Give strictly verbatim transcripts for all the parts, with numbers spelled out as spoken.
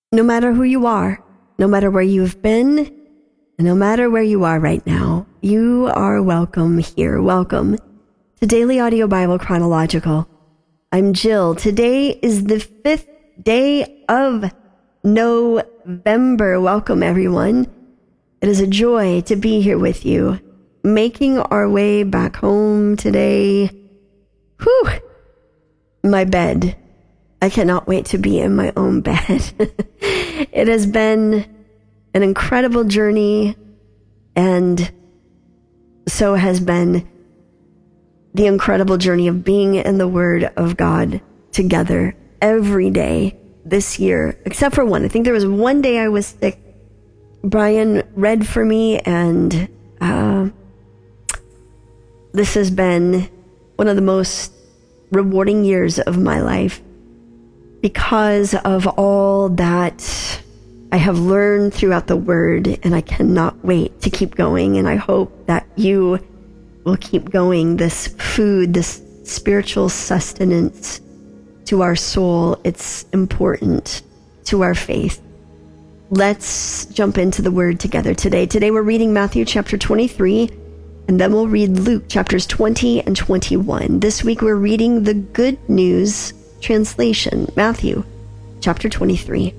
No matter who you are, no matter where you've been, and no matter where you are right now, you are welcome here. Welcome to Daily Audio Bible Chronological. I'm Jill. Today is the fifth day of November. Welcome, everyone. It is a joy to be here with you, making our way back home today. Whew! My bed. I cannot wait to be in my own bed. It has been an incredible journey, and so has been the incredible journey of being in the Word of God together every day this year, except for one. I think there was one day I was sick. Brian read for me, and uh, this has been one of the most rewarding years of my life because of all that I have learned throughout the Word, and I cannot wait to keep going. And I hope that you will keep going. This food, this spiritual sustenance to our soul, it's important to our faith. Let's jump into the Word together today. Today we're reading Matthew chapter twenty-three, and then we'll read Luke chapters twenty and twenty-one. This week we're reading the Good News translation, Matthew chapter twenty-three.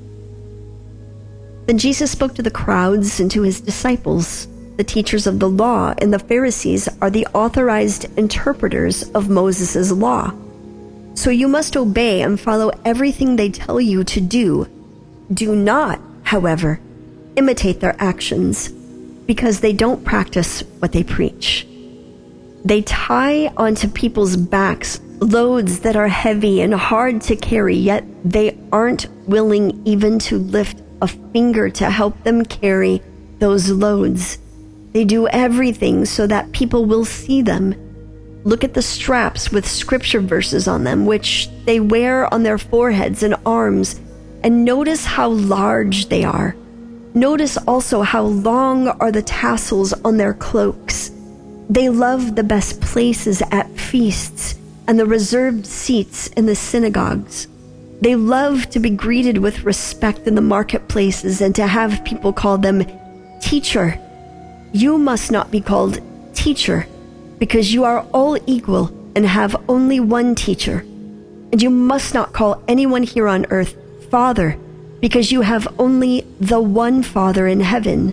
Then Jesus spoke to the crowds and to his disciples. The teachers of the law and the Pharisees are the authorized interpreters of Moses' law. So you must obey and follow everything they tell you to do. Do not, however, imitate their actions, because they don't practice what they preach. They tie onto people's backs loads that are heavy and hard to carry, yet they aren't willing even to lift a finger to help them carry those loads. They do everything so that people will see them. Look at the straps with scripture verses on them, which they wear on their foreheads and arms, and notice how large they are. Notice also how long are the tassels on their cloaks. They love the best places at feasts and the reserved seats in the synagogues. They love to be greeted with respect in the marketplaces and to have people call them teacher. You must not be called teacher, because you are all equal and have only one teacher. And you must not call anyone here on earth Father, because you have only the one Father in heaven.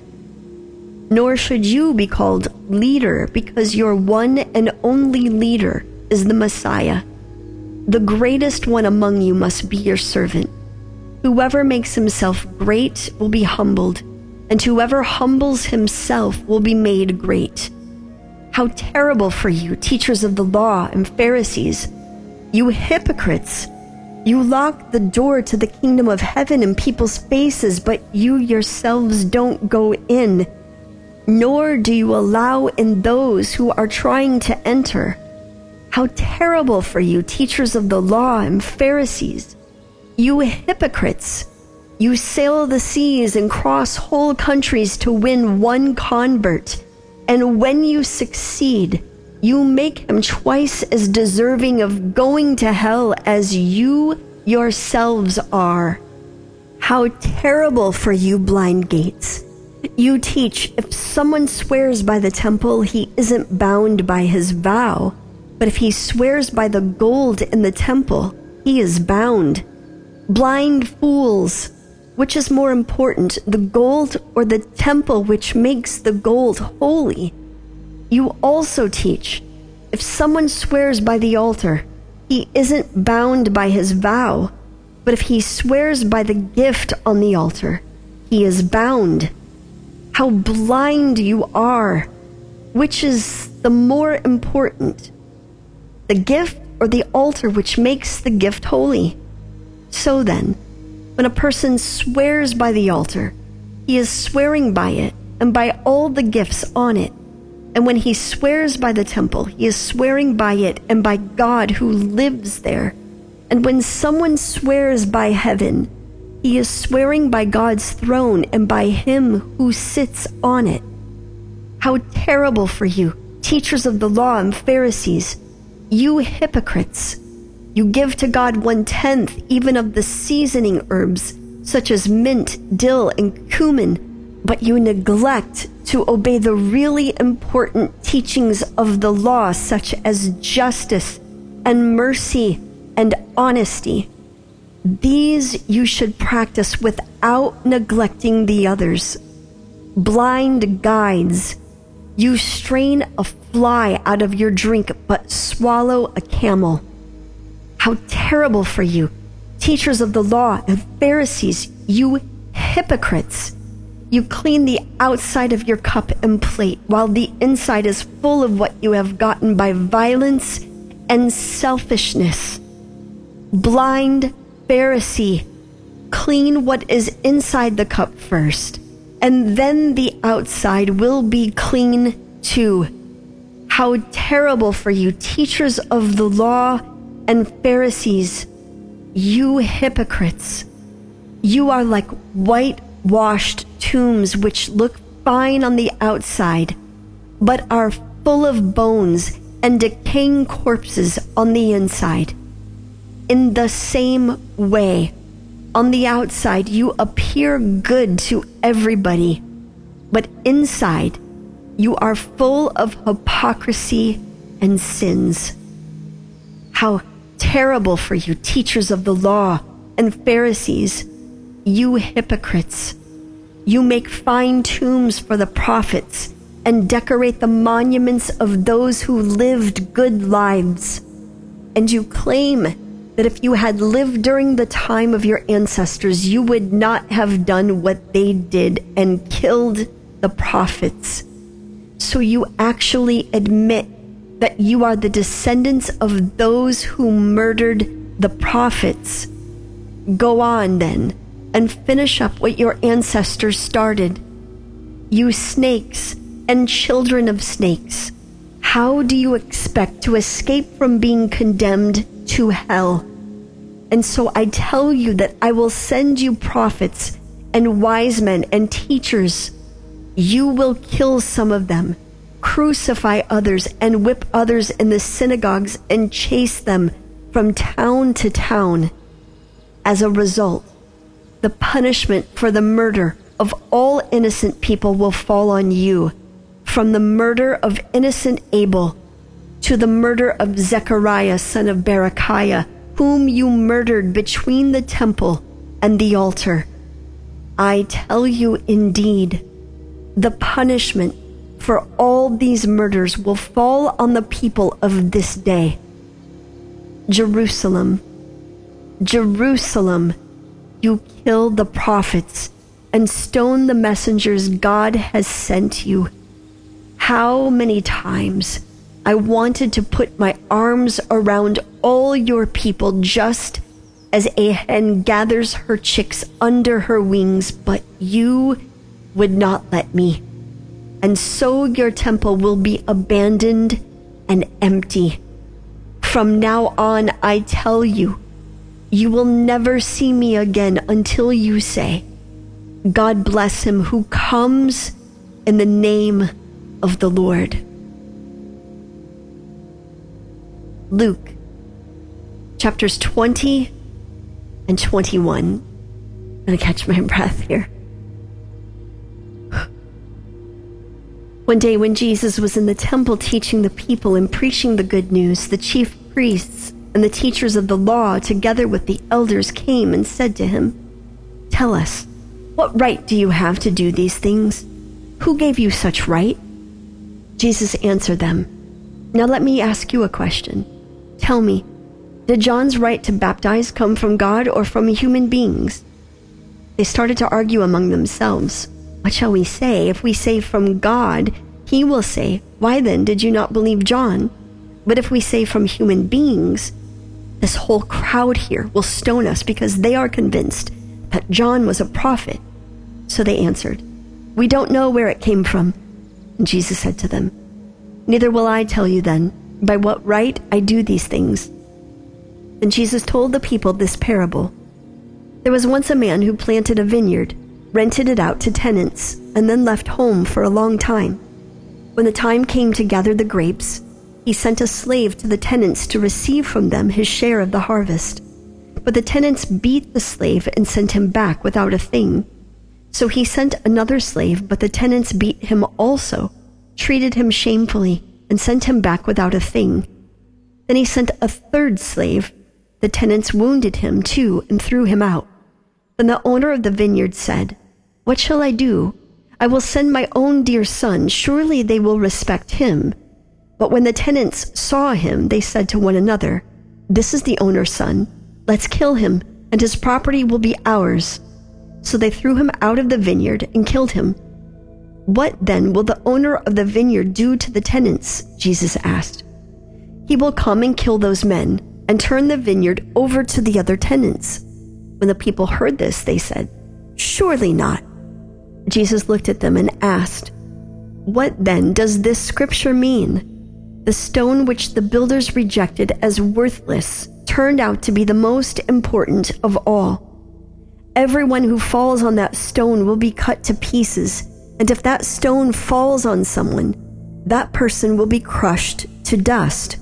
Nor should you be called leader, because your one and only leader is the Messiah. The greatest one among you must be your servant. Whoever makes himself great will be humbled, and whoever humbles himself will be made great. How terrible for you, teachers of the law and Pharisees, you hypocrites! You lock the door to the kingdom of heaven in people's faces, but you yourselves don't go in, nor do you allow in those who are trying to enter. How terrible for you, teachers of the law and Pharisees! You hypocrites! You sail the seas and cross whole countries to win one convert, and when you succeed, you make him twice as deserving of going to hell as you yourselves are. How terrible for you, blind gates! You teach, if someone swears by the temple, he isn't bound by his vow. But if he swears by the gold in the temple, he is bound. Blind fools! Which is more important, the gold or the temple which makes the gold holy? You also teach, if someone swears by the altar, he isn't bound by his vow. But if he swears by the gift on the altar, he is bound. How blind you are! Which is the more important, the gift or the altar which makes the gift holy? So then, when a person swears by the altar, he is swearing by it and by all the gifts on it. And when he swears by the temple, he is swearing by it and by God who lives there. And when someone swears by heaven, he is swearing by God's throne and by him who sits on it. How terrible for you, teachers of the law and Pharisees, you hypocrites! You give to God one-tenth even of the seasoning herbs, such as mint, dill, and cumin, but you neglect to obey the really important teachings of the law, such as justice and mercy and honesty. These you should practice without neglecting the others. Blind guides, you strain a fly out of your drink, but swallow a camel. How terrible for you, teachers of the law and Pharisees, you hypocrites! You clean the outside of your cup and plate, while the inside is full of what you have gotten by violence and selfishness. Blind Pharisee, clean what is inside the cup first, and then the outside will be clean too. How terrible for you, teachers of the law and Pharisees, you hypocrites! You are like whitewashed tombs which look fine on the outside, but are full of bones and decaying corpses on the inside. In the same way, on the outside you appear good to everybody, but inside you are full of hypocrisy and sins. How terrible for you, teachers of the law and Pharisees, you hypocrites! You make fine tombs for the prophets and decorate the monuments of those who lived good lives. And you claim that if you had lived during the time of your ancestors, you would not have done what they did and killed the prophets. So you actually admit that you are the descendants of those who murdered the prophets. Go on then and finish up what your ancestors started. You snakes and children of snakes, how do you expect to escape from being condemned to hell? And so I tell you that I will send you prophets and wise men and teachers. You will kill some of them, crucify others, and whip others in the synagogues and chase them from town to town. As a result, the punishment for the murder of all innocent people will fall on you, from the murder of innocent Abel to the murder of Zechariah, son of Berechiah, whom you murdered between the temple and the altar. I tell you indeed, the punishment for all these murders will fall on the people of this day. Jerusalem, Jerusalem, you kill the prophets and stone the messengers God has sent you. How many times I wanted to put my arms around all your people, just as a hen gathers her chicks under her wings, but you would not let me. And so your temple will be abandoned and empty. From now on, I tell you, you will never see me again until you say, God bless him who comes in the name of the Lord. Luke, chapters twenty and twenty-one. I'm going to catch my breath here. One day when Jesus was in the temple teaching the people and preaching the good news, the chief priests and the teachers of the law, together with the elders, came and said to him, "Tell us, what right do you have to do these things? Who gave you such right?" Jesus answered them, "Now let me ask you a question. Tell me, did John's right to baptize come from God or from human beings?" They started to argue among themselves. "What shall we say? If we say from God, he will say, 'Why then did you not believe John?' But if we say from human beings, this whole crowd here will stone us because they are convinced that John was a prophet." So they answered, "We don't know where it came from." And Jesus said to them, "Neither will I tell you then, by what right I do these things." And Jesus told the people this parable. There was once a man who planted a vineyard, rented it out to tenants, and then left home for a long time. When the time came to gather the grapes, he sent a slave to the tenants to receive from them his share of the harvest. But the tenants beat the slave and sent him back without a thing. So he sent another slave, but the tenants beat him also, treated him shamefully, and sent him back without a thing. Then he sent a third slave. The tenants wounded him too and threw him out. Then the owner of the vineyard said, "What shall I do? I will send my own dear son. Surely they will respect him." But when the tenants saw him, they said to one another, "This is the owner's son. Let's kill him, and his property will be ours." So they threw him out of the vineyard and killed him. "What then will the owner of the vineyard do to the tenants?" Jesus asked. "He will come and kill those men and turn the vineyard over to the other tenants." When the people heard this, they said, "Surely not." Jesus looked at them and asked, "What then does this scripture mean? The stone which the builders rejected as worthless turned out to be the most important of all. Everyone who falls on that stone will be cut to pieces, and if that stone falls on someone, that person will be crushed to dust."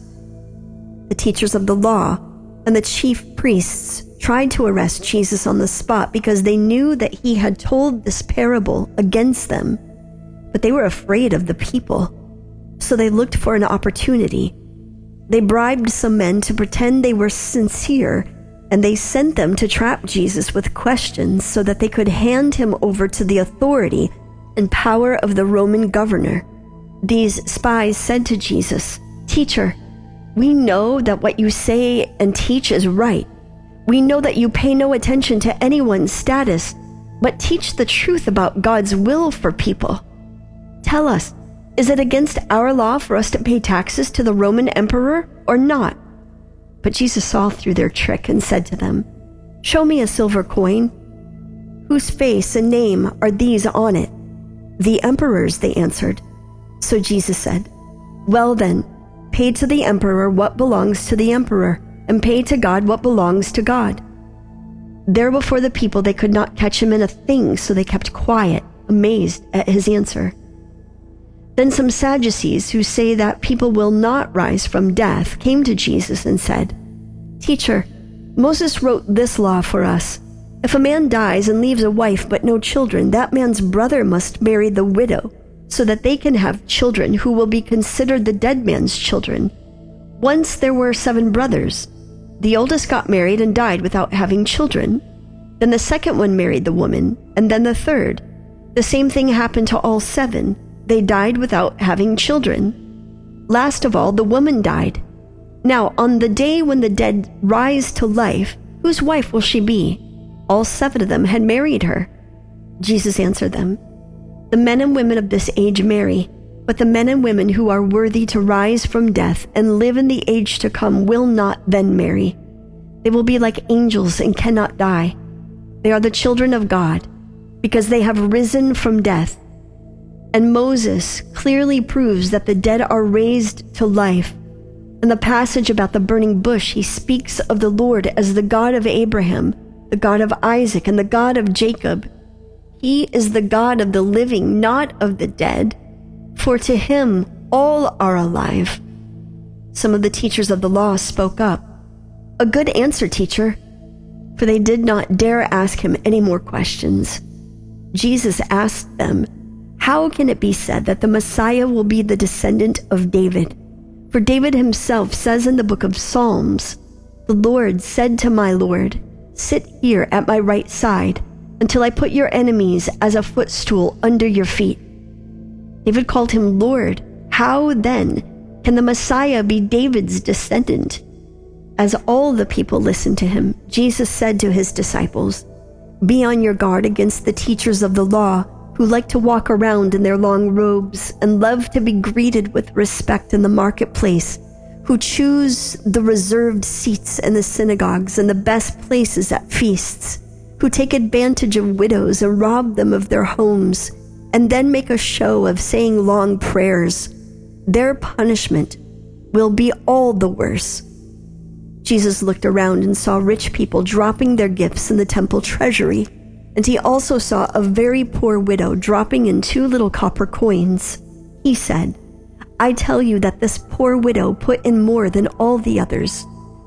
The teachers of the law and the chief priests tried to arrest Jesus on the spot because they knew that he had told this parable against them, but they were afraid of the people, so they looked for an opportunity. They bribed some men to pretend they were sincere, and they sent them to trap Jesus with questions so that they could hand him over to the authority and power of the Roman governor. These spies said to Jesus, "Teacher, we know that what you say and teach is right. We know that you pay no attention to anyone's status, but teach the truth about God's will for people. Tell us, is it against our law for us to pay taxes to the Roman emperor or not?" But Jesus saw through their trick and said to them, "Show me a silver coin. Whose face and name are these on it?" "The emperor's," they answered. So Jesus said, "Well then, pay to the emperor what belongs to the emperor, and pay to God what belongs to God." There before the people they could not catch him in a thing, so they kept quiet, amazed at his answer. Then some Sadducees, who say that people will not rise from death, came to Jesus and said, "Teacher, Moses wrote this law for us. If a man dies and leaves a wife but no children, that man's brother must marry the widow, so that they can have children who will be considered the dead man's children. Once there were seven brothers. The oldest got married and died without having children. Then the second one married the woman, and then the third. The same thing happened to all seven. They died without having children. Last of all, the woman died. Now, on the day when the dead rise to life, whose wife will she be? All seven of them had married her." Jesus answered them, "The men and women of this age marry, but the men and women who are worthy to rise from death and live in the age to come will not then marry. They will be like angels and cannot die. They are the children of God, because they have risen from death. And Moses clearly proves that the dead are raised to life. In the passage about the burning bush, he speaks of the Lord as the God of Abraham, the God of Isaac, and the God of Jacob. He is the God of the living, not of the dead, for to him all are alive." Some of the teachers of the law spoke up, "A good answer, teacher," for they did not dare ask him any more questions. Jesus asked them, "How can it be said that the Messiah will be the descendant of David? For David himself says in the book of Psalms, 'The Lord said to my Lord, sit here at my right side until I put your enemies as a footstool under your feet.' David called him Lord. How then can the Messiah be David's descendant?" As all the people listened to him, Jesus said to his disciples, "Be on your guard against the teachers of the law, who like to walk around in their long robes and love to be greeted with respect in the marketplace, who choose the reserved seats in the synagogues and the best places at feasts, who take advantage of widows and rob them of their homes, and then make a show of saying long prayers. Their punishment will be all the worse." Jesus looked around and saw rich people dropping their gifts in the temple treasury, and he also saw a very poor widow dropping in two little copper coins. He said, "I tell you that this poor widow put in more than all the others,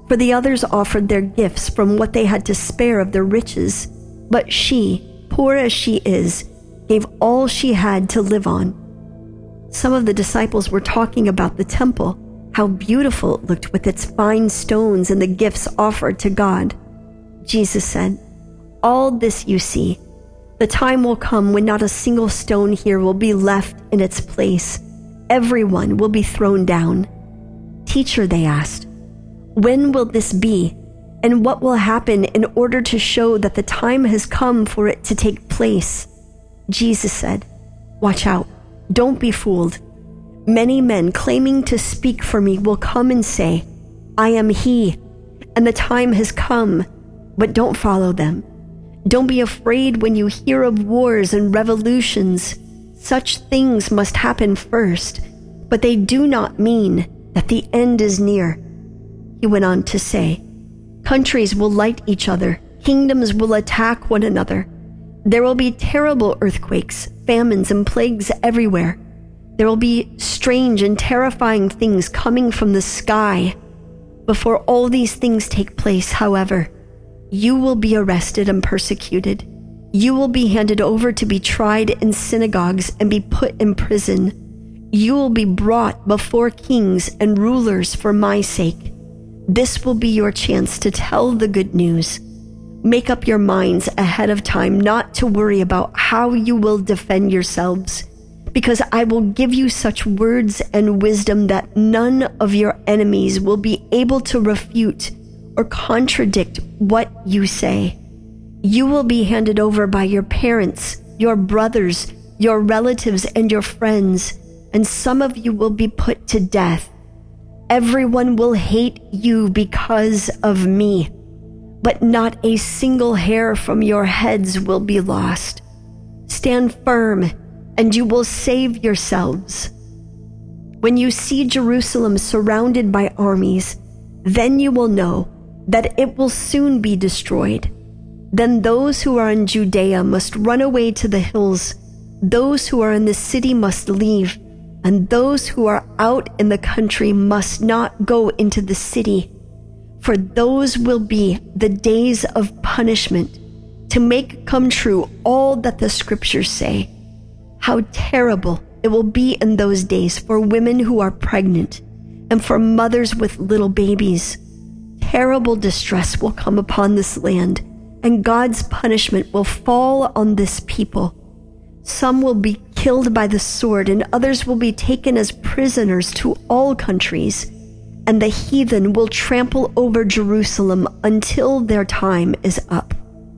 For the others offered their gifts from what they had to spare of their riches, but she, poor as she is, gave all she had to live on." Some of the disciples were talking about the temple, how beautiful it looked with its fine stones and the gifts offered to God. Jesus said, "All this you see. The time will come when not a single stone here will be left in its place. Everyone will be thrown down." "Teacher," they asked, "when will this be? And what will happen in order to show that the time has come for it to take place?" Jesus said, "Watch out. Don't be fooled. Many men claiming to speak for me will come and say, 'I am he,' and the time has come, but don't follow them. Don't be afraid when you hear of wars and revolutions. Such things must happen first, but they do not mean that the end is near." He went on to say, "Countries will light each other, kingdoms will attack one another. There will be terrible earthquakes, famines, and plagues everywhere. There will be strange and terrifying things coming from the sky. Before all these things take place, however, you will be arrested and persecuted. You will be handed over to be tried in synagogues and be put in prison. You will be brought before kings and rulers for my sake. This will be your chance to tell the good news. Make up your minds ahead of time not to worry about how you will defend yourselves, because I will give you such words and wisdom that none of your enemies will be able to refute or contradict what you say. You will be handed over by your parents, your brothers, your relatives, and your friends, and some of you will be put to death. Everyone will hate you because of me, but not a single hair from your heads will be lost. Stand firm, and you will save yourselves. When you see Jerusalem surrounded by armies, then you will know that it will soon be destroyed. Then those who are in Judea must run away to the hills. Those who are in the city must leave, and those who are out in the country must not go into the city. For those will be the days of punishment, to make come true all that the scriptures say. How terrible it will be in those days for women who are pregnant and for mothers with little babies. Terrible distress will come upon this land, and God's punishment will fall on this people. Some will be killed by the sword, and others will be taken as prisoners to all countries, and the heathen will trample over Jerusalem until their time is up.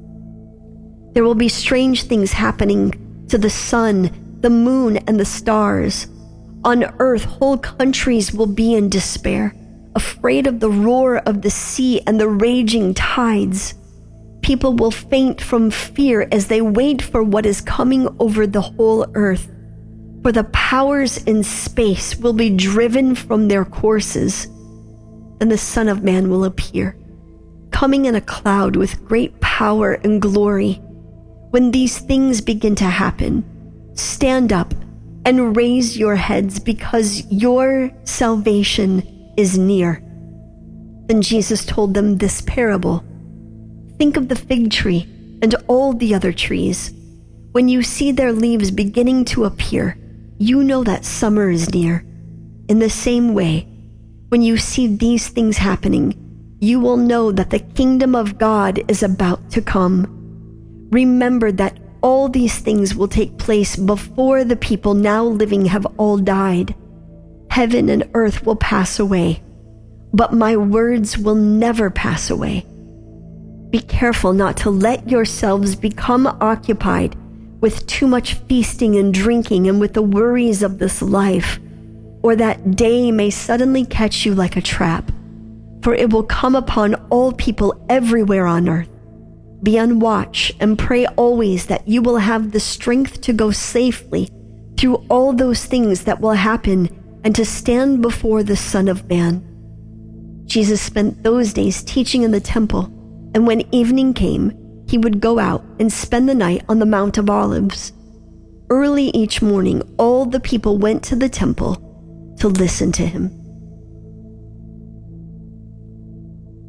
There will be strange things happening to the sun, the moon, and the stars. On earth, whole countries will be in despair, afraid of the roar of the sea and the raging tides. People will faint from fear as they wait for what is coming over the whole earth. For the powers in space will be driven from their courses, and the Son of Man will appear, coming in a cloud with great power and glory. When these things begin to happen, stand up and raise your heads, because your salvation is near." Then Jesus told them this parable. "Think of the fig tree and all the other trees. When you see their leaves beginning to appear, you know that summer is near. In the same way, when you see these things happening, you will know that the kingdom of God is about to come. Remember that all these things will take place before the people now living have all died. Heaven and earth will pass away, but my words will never pass away. Be careful not to let yourselves become occupied with too much feasting and drinking and with the worries of this life, or that day may suddenly catch you like a trap, for it will come upon all people everywhere on earth. Be on watch and pray always that you will have the strength to go safely through all those things that will happen and to stand before the Son of Man." Jesus spent those days teaching in the temple, and when evening came, he would go out and spend the night on the Mount of Olives. Early each morning, all the people went to the temple to listen to him.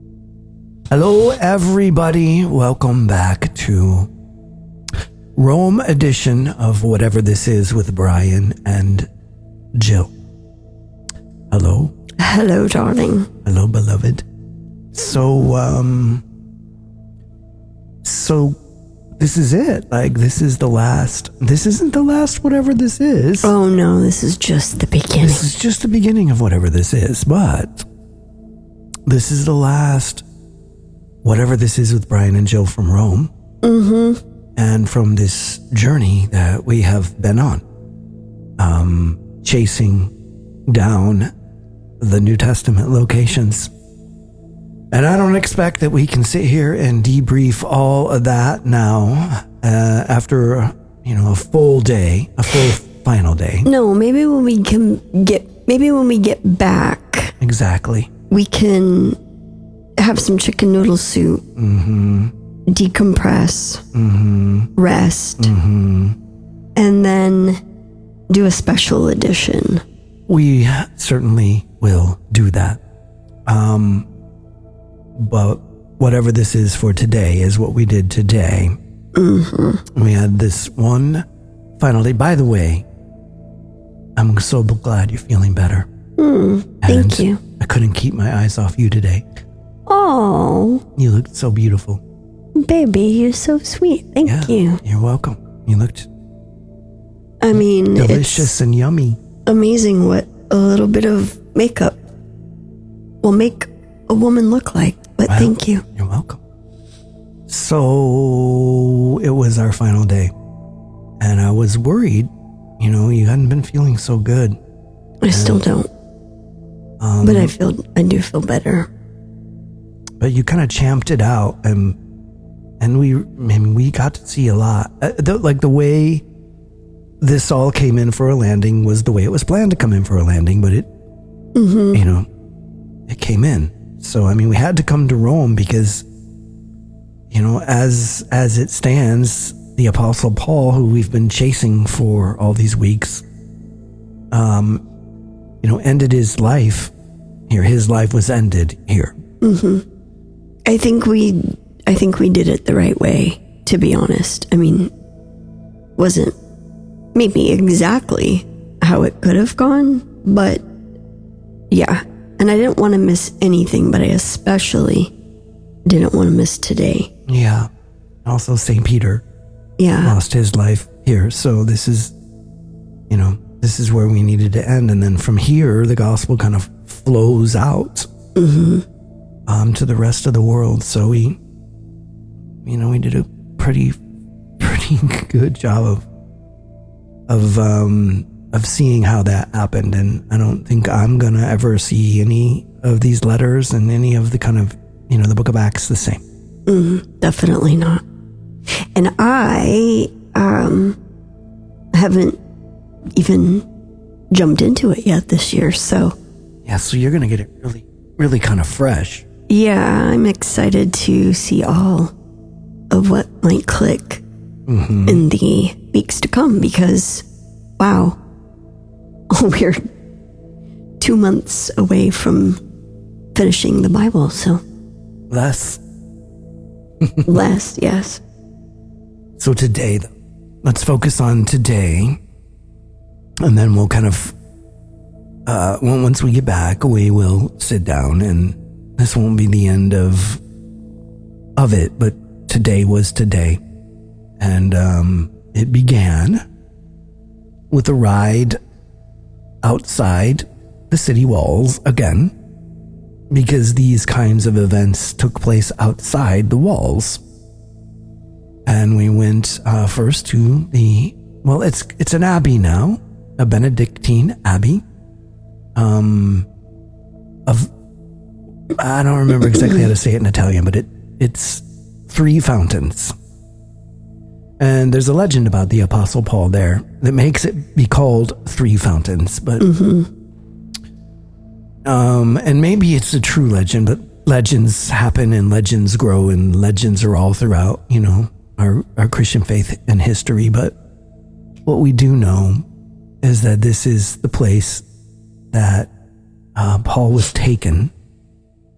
Hello, everybody. Welcome back to Rome edition of whatever this is with Brian and Jill. Hello. Hello, darling. Hello, beloved. So, um, so this is it. Like, this is the last, this isn't the last whatever this is. Oh, no, this is just the beginning. This is just the beginning of whatever this is, but this is the last whatever this is with Brian and Jill from Rome. Mm-hmm. And from this journey that we have been on, um, chasing down the New Testament locations. And I don't expect that we can sit here and debrief all of that now, uh, after, you know, a full day, a full final day. No, maybe when we can get, maybe when we get back. Exactly. We can have some chicken noodle soup. Mm-hmm. Decompress, mm-hmm. rest, mm-hmm. and then do a special edition. We certainly will do that. Um, but whatever this is for today is what we did today. Mm-hmm. We had this one final day. By the way, I'm so glad you're feeling better. Mm, thank you. I couldn't keep my eyes off you today. Oh, You looked so beautiful. baby, you're so sweet. Thank Yeah, you. You're welcome. You looked I mean, delicious it's and yummy. amazing what a little bit of makeup will make a woman look like. But Well, thank you. You're welcome. So it was our final day, and I was worried. You know, you hadn't been feeling so good. I still don't, Um, but I feel I do feel better. but you kind of champed it out, and and we, I mean, we got to see a lot. Uh, the, like the way this all came in for a landing was the way it was planned to come in for a landing, but it, Mm-hmm. you know, it came in. So I mean, we had to come to Rome because, you know, as as it stands, the Apostle Paul, who we've been chasing for all these weeks, um, you know, ended his life here. His life was ended here. Mm-hmm. I think we, I think we did it the right way. To be honest, I mean, wasn't maybe exactly how it could have gone, but yeah. And I didn't want to miss anything, but I especially didn't want to miss today. Yeah. Also, Saint Peter Yeah. lost his life here. So this is, you know, this is where we needed to end. And then from here, the gospel kind of flows out Mm-hmm. um, to the rest of the world. So we, you know, we did a pretty, pretty good job of, of, um, of seeing how that happened. And I don't think I'm going to ever see any of these letters and any of the kind of, you know, the book of Acts the same. Mm, definitely not. And I um, haven't even jumped into it yet this year. So, Yeah. So you're going to get it really, really kind of fresh. yeah, I'm excited to see all of what might click Mm-hmm. in the weeks to come because, wow, we're two months away from finishing the Bible. So, Less. last, yes. So today, though, let's focus on today, and then we'll kind of, uh, well, once we get back, we will sit down, and this won't be the end of, of it, but today was today, and um, it began with a ride outside the city walls again, because these kinds of events took place outside the walls. And we went uh, first to the, well, it's it's an abbey now, a Benedictine abbey. Um, of I don't remember exactly how to say it in Italian, but it it's three fountains. And there's a legend about the Apostle Paul there that makes it be called Three Fountains. But Mm-hmm. um, and maybe it's a true legend, but legends happen and legends grow, and legends are all throughout, you know, our, our Christian faith and history. But what we do know is that this is the place that uh, Paul was taken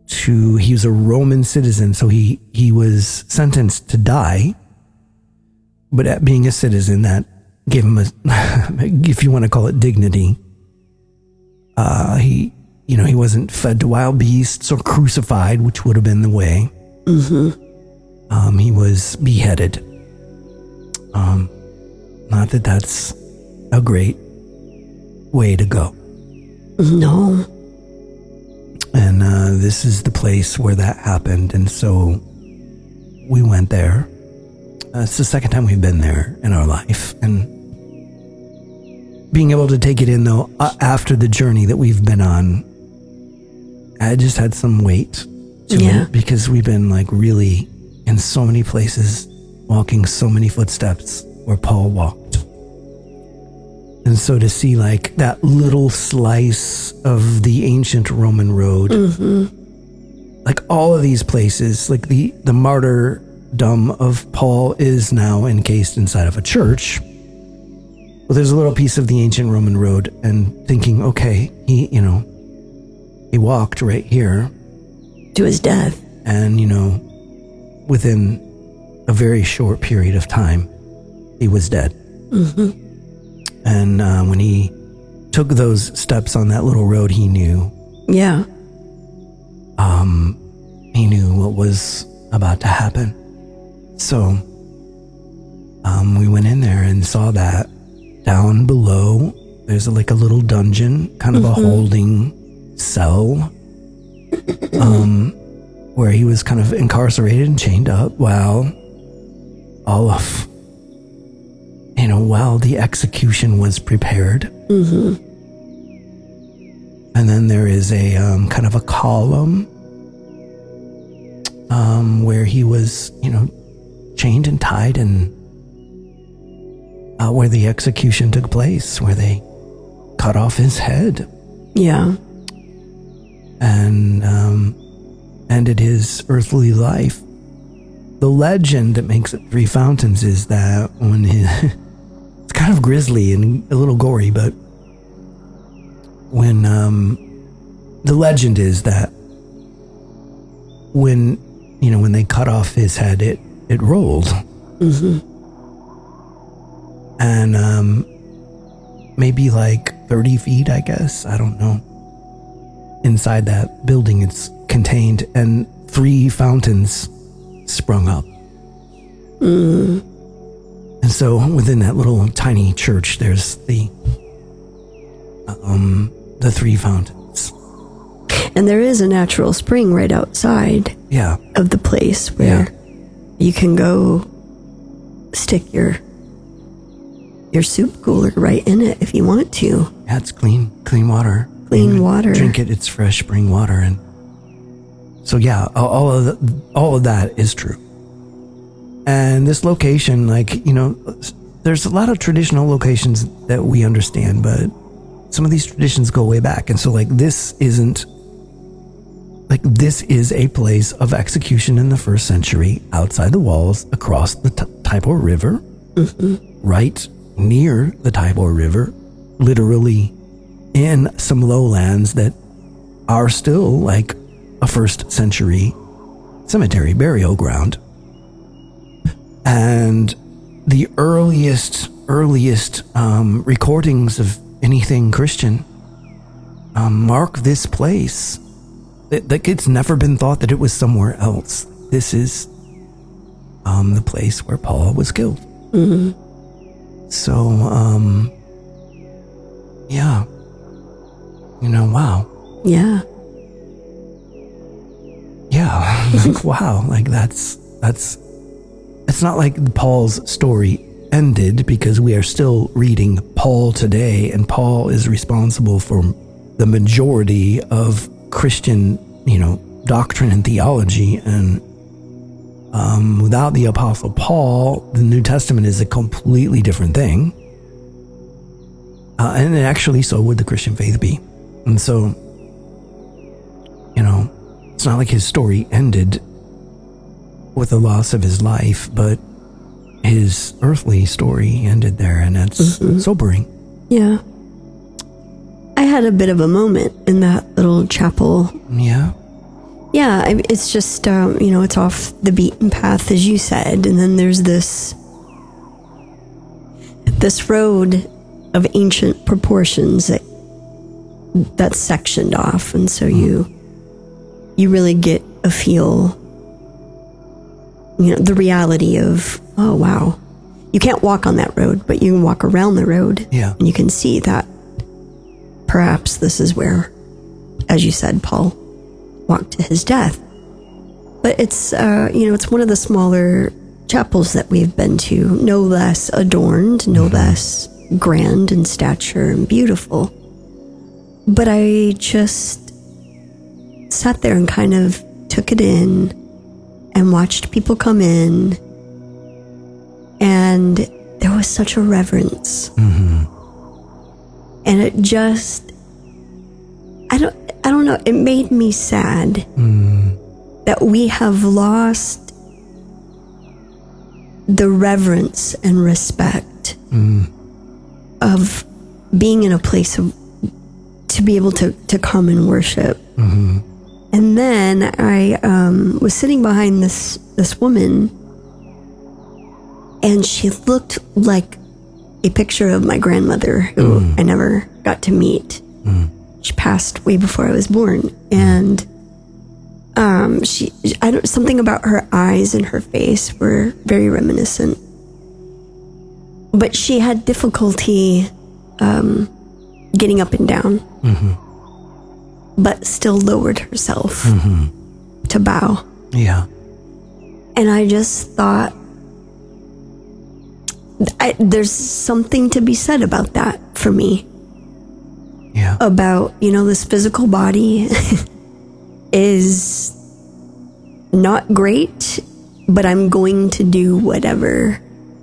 to, he was a Roman citizen, so he, he was sentenced to die. But at being a citizen, that gave him a, if you want to call it dignity. Uh, he, you know, he wasn't fed to wild beasts or crucified, which would have been the way. Mm-hmm. Um, he was beheaded. Um, not that that's a great way to go. No. And uh, this is the place where that happened. And so we went there. Uh, it's the second time we've been there in our life. And being able to take it in, though, uh, after the journey that we've been on, I just had some weight to Yeah. it because we've been like really in so many places, walking so many footsteps where Paul walked. And so to see like that little slice of the ancient Roman road, Mm-hmm. like all of these places, like the, the martyrdom of Paul is now encased inside of a church. Well, there's a little piece of the ancient Roman road, and thinking, okay, he, you know, he walked right here. To his death. And, you know, within a very short period of time, he was dead. Mm-hmm. And uh, when he took those steps on that little road, he knew. Yeah. Um, he knew what was about to happen. So, um, we went in there and saw that down below. There's a, like a little dungeon, kind of Mm-hmm. a holding cell, um, where he was kind of incarcerated and chained up while all of, you know, while the execution was prepared. Mm-hmm. And then there is a um, kind of a column um, where he was, you know, chained and tied, and uh, where the execution took place, where they cut off his head. Yeah. And um, ended his earthly life. The legend that makes it Three Fountains is that when he, it's kind of grisly and a little gory, but when um, the legend is that when, you know, when they cut off his head, it it rolled. Mm-hmm. And um, maybe like thirty feet, I guess, I don't know. Inside that building, it's contained, and three fountains sprung up. Mm. And so within that little tiny church, there's the um the three fountains. And there is a natural spring right outside Yeah. of the place where Yeah. you can go stick your your soup cooler right in it if you want to. Yeah, it's clean, clean water. Clean You water. Drink it, it's fresh spring water. And so yeah, all, all of the, all of that is true. And this location, like, you know, there's a lot of traditional locations that we understand, but some of these traditions go way back. And so like this isn't, like this is a place of execution in the first century outside the walls across the T- Tibor River, Mm-hmm. right near the Tibor River, literally in some lowlands that are still like a first century cemetery burial ground. And the earliest, earliest um, recordings of anything Christian um, mark this place. That, that it's never been thought that it was somewhere else. This is um, the place where Paul was killed. Mm-hmm. So, um, yeah. You know, wow. Yeah. Yeah. Like, wow. Like, that's, that's, it's not like Paul's story ended, because we are still reading Paul today, and Paul is responsible for the majority of Christian, you know, doctrine and theology. And um, without the Apostle Paul, the New Testament is a completely different thing. Uh, and actually, so would the Christian faith be. And so, you know, it's not like his story ended with the loss of his life, but his earthly story ended there, and that's Mm-hmm. sobering. Yeah. I had a bit of a moment in that little chapel. Yeah. Yeah, I- it's just, um, you know, it's off the beaten path, as you said. And then there's this, this road of ancient proportions that, that's sectioned off. And so you, you really get a feel, you know, the reality of, oh, wow. You can't walk on that road, but you can walk around the road. Yeah. And you can see that perhaps this is where, as you said, Paul walked to his death. But it's, uh, you know, it's one of the smaller chapels that we've been to, no less adorned, no mm-hmm. less grand in stature and beautiful. But I just sat there and kind of took it in and watched people come in. And there was such a reverence. Mm-hmm. And it just, I don't, I don't know, it made me sad mm. that we have lost the reverence and respect mm. of being in a place of, to be able to, to come and worship. Mm-hmm. And then I um, was sitting behind this, this woman, and she looked like a picture of my grandmother, who mm. I never got to meet. Mm. She passed way before I was born. And um, she, I don't, something about her eyes and her face were very reminiscent. But she had difficulty um, getting up and down, mm-hmm. but still lowered herself mm-hmm. to bow. Yeah. And I just thought, I, there's something to be said about that for me. Yeah. About, you know, this physical body is not great, but I'm going to do whatever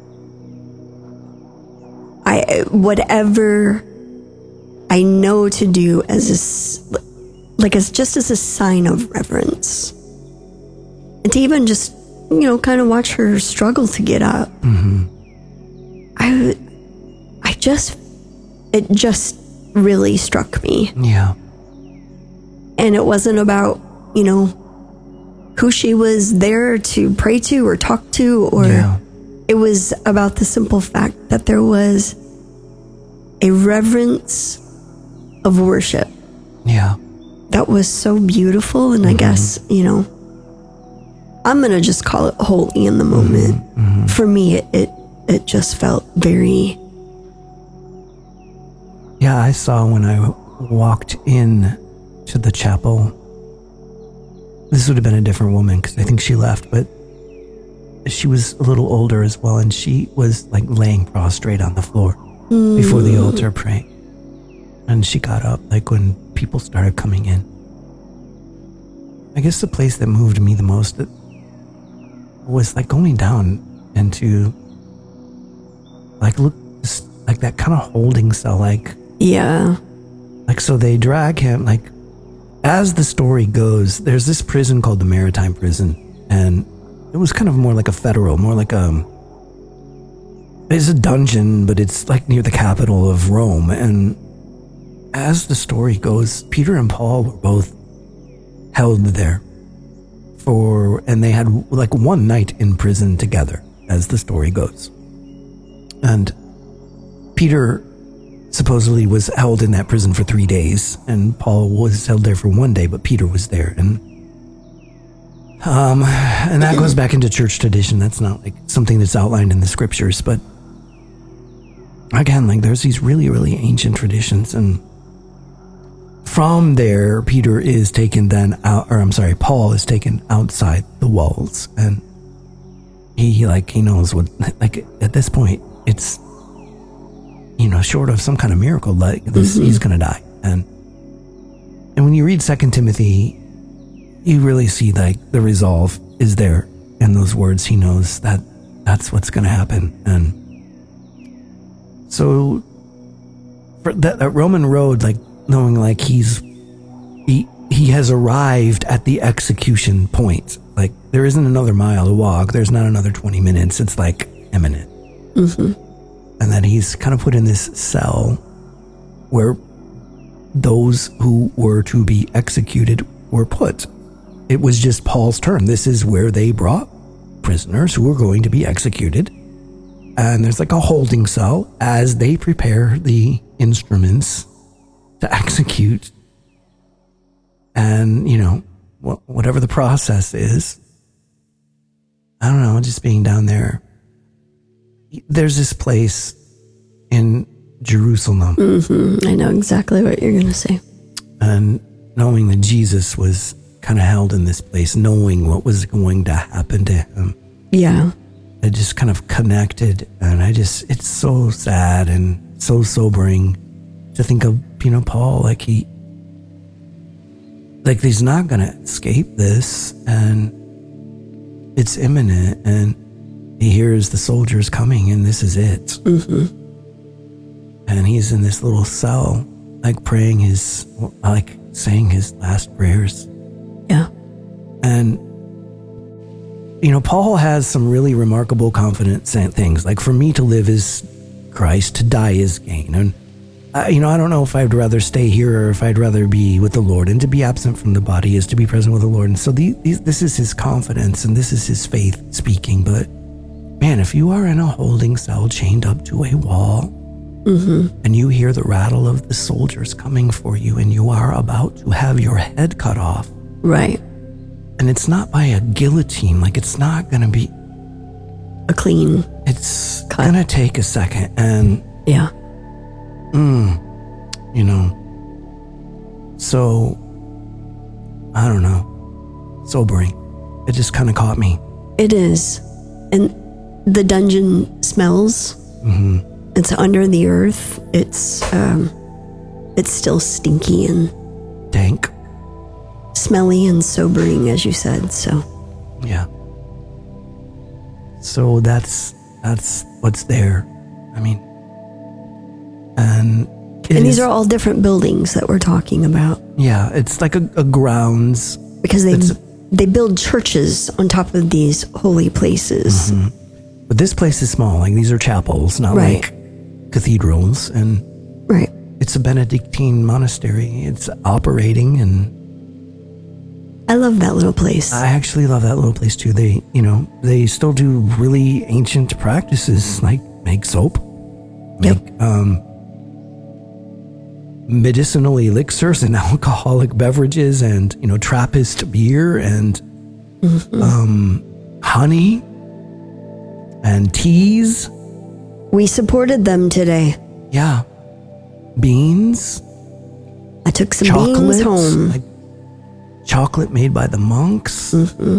I, whatever I know to do as a, like as just as a sign of reverence. And to even just, you know, kind of watch her struggle to get up. Mm-hmm. I, I just, it just really struck me. Yeah. And it wasn't about, you know, who she was there to pray to or talk to, or yeah. it was about the simple fact that there was a reverence of worship. Yeah. That was so beautiful. And mm-hmm. I guess, you know, I'm going to just call it holy in the moment. Mm-hmm. Mm-hmm. For me, it, it, it just felt very... Yeah, I saw when I walked in to the chapel, this would have been a different woman because I think she left, but she was a little older as well, and she was like laying prostrate on the floor mm. before the altar praying. And she got up like when people started coming in. I guess the place that moved me the most was like going down into like look like that kind of holding cell, like yeah, like so they drag him like as the story goes. There's this prison called the Maritime Prison, and it was kind of more like a federal, more like a it's a dungeon, but it's like near the capital of Rome. And as the story goes, Peter and Paul were both held there for, and they had like one night in prison together, as the story goes. And Peter supposedly was held in that prison for three days, and Paul was held there for one day, but Peter was there. And um, and that goes back into church tradition. That's not like something that's outlined in the scriptures, but again, like there's these really, really ancient traditions. And from there, Peter is taken then out, or I'm sorry, Paul is taken outside the walls, and he like, he knows what, like at this point, it's, you know, short of some kind of miracle, like this, mm-hmm. he's going to die. And, and when you read Second Timothy, you really see like the resolve is there in those words. He knows that that's what's going to happen. And so for that, that Roman road, like knowing like he's, he, he has arrived at the execution point. Like there isn't another mile to walk. There's not another twenty minutes. It's like imminent. Mm-hmm. And then he's kind of put in this cell where those who were to be executed were put. it was just Paul's turn. This is where they brought prisoners who were going to be executed. And there's like a holding cell as they prepare the instruments to execute. And, you know, wh- whatever the process is, I don't know, just being down there. There's this place in Jerusalem. Mm-hmm. I know exactly what you're going to say. And knowing that Jesus was kind of held in this place, knowing what was going to happen to him. Yeah. I just kind of connected, and I just, it's so sad and so sobering to think of, you know, Paul, like he, like he's not going to escape this, and it's imminent, and he hears the soldiers coming, and this is it. Mm-hmm. And he's in this little cell, like praying his, like saying his last prayers. Yeah. And you know, Paul has some really remarkable, confident things. Like, for me to live is Christ, to die is gain. And, uh, you know, I don't know if I'd rather stay here or if I'd rather be with the Lord. And to be absent from the body is to be present with the Lord. And so the, these, this is his confidence and this is his faith speaking. But, man, if you are in a holding cell chained up to a wall, mm-hmm. and you hear the rattle of the soldiers coming for you and you are about to have your head cut off. Right. And it's not by a guillotine, like it's not going to be a clean It's cut. going to take a second. And, yeah. Mm, you know, so, I don't know, sobering. It just kind of caught me. It is. And the dungeon smells. Mm-hmm. It's under the earth. It's, um, it's still stinky and dank. Smelly and sobering, as you said, so. Yeah. So that's that's what's there. I mean, and and these is, are all different buildings that we're talking about. Yeah, it's like a, a grounds because they they build churches on top of these holy places. Mm-hmm. But this place is small. Like these are chapels, not right. like cathedrals, and right. It's a Benedictine monastery. It's operating and. I love that little place. I actually love that little place too. They, you know, they still do really ancient practices like make soap, make yep. um, medicinal elixirs and alcoholic beverages, and you know, Trappist beer and mm-hmm. um, honey and teas. We supported them today. Yeah, beans. I took some beans home. Like, chocolate made by the monks. Mm-hmm.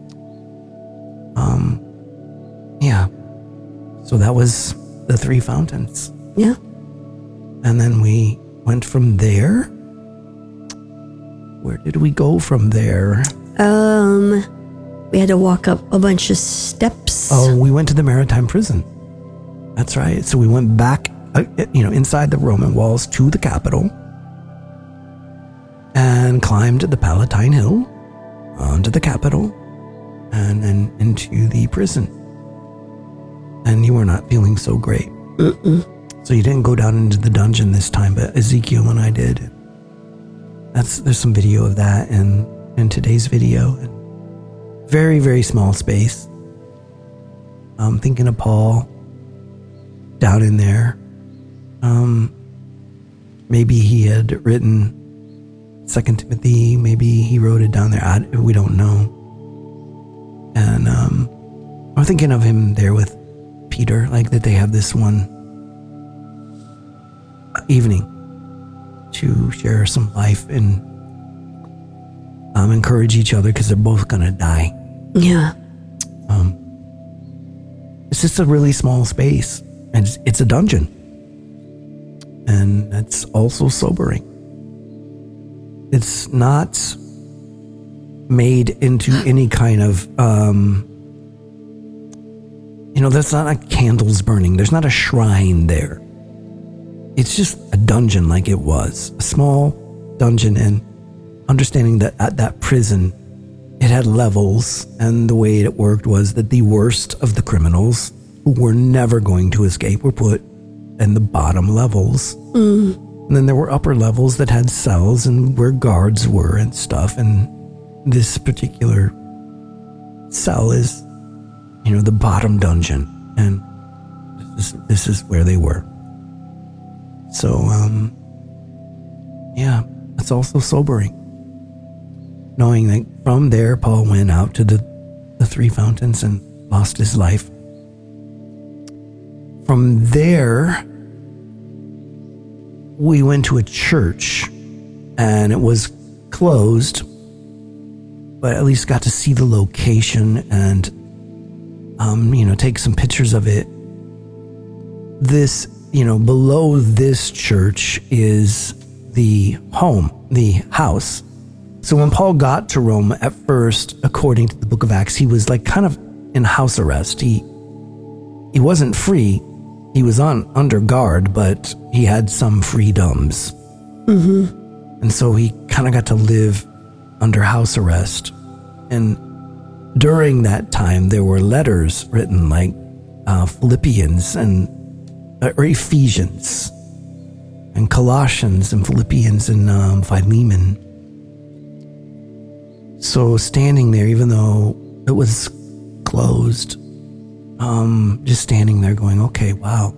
Um, yeah. So that was the Three Fountains. Yeah. And then we went from there. Where did we go from there? Um, we had to walk up a bunch of steps. Oh, we went to the Maritime Prison. That's right. So we went back, uh, you know, inside the Roman walls to the Capitol. And climbed the Palatine Hill onto the Capitol and then into the prison. And you were not feeling so great. Mm-mm. So you didn't go down into the dungeon this time, but Ezekiel and I did. That's there's some video of that in, in today's video. Very, very small space. I'm thinking of Paul down in there. Um, maybe he had written Second Timothy, maybe he wrote it down there. I, we don't know. And um, I'm thinking of him there with Peter, like that they have this one evening to share some life and um, encourage each other because they're both going to die. Yeah. Um, it's just a really small space, and it's, it's a dungeon. And that's also sobering. It's not made into any kind of, um, you know, there's not like candles burning. There's not a shrine there. It's just a dungeon like it was. A small dungeon, and understanding that at that prison, it had levels, and the way it worked was that the worst of the criminals who were never going to escape were put in the bottom levels. Mm. And then there were upper levels that had cells and where guards were and stuff. And this particular cell is, you know, the bottom dungeon, and this is, this is where they were. So, um, yeah, it's also sobering, knowing that from there, Paul went out to the, the three fountains and lost his life. From there, we went to a church, and it was closed, but at least got to see the location and, um, you know, take some pictures of it. This, you know, below this church is the home, the house. So when Paul got to Rome, at first, according to the book of Acts, he was like kind of in house arrest. He he wasn't free. He was on under guard, but he had some freedoms. Mm-hmm. And so he kind of got to live under house arrest. And during that time, there were letters written like uh, Philippians and uh, or Ephesians and Colossians and Philippians and um, Philemon. So standing there, even though it was closed, um, just standing there going, okay, wow.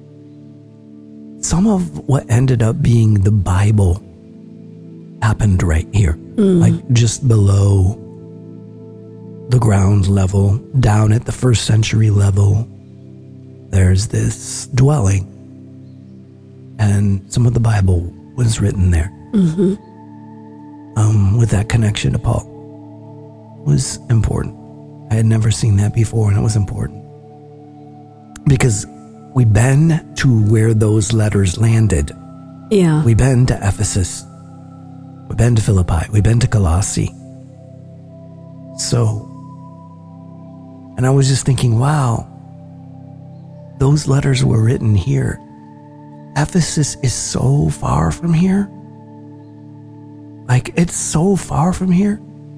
Some of what ended up being the Bible happened right here, mm. like just below the ground level, down at the first century level. There's this dwelling, and some of the Bible was written there. Mm-hmm. Um, with that connection to Paul. It was important. I had never seen that before, and it was important. Because we've been to where those letters landed. Yeah. We've been to Ephesus. We've been to Philippi. We've been to Colossae. So, and I was just thinking, wow, those letters were written here. Ephesus is so far from here. Like, it's so far from here.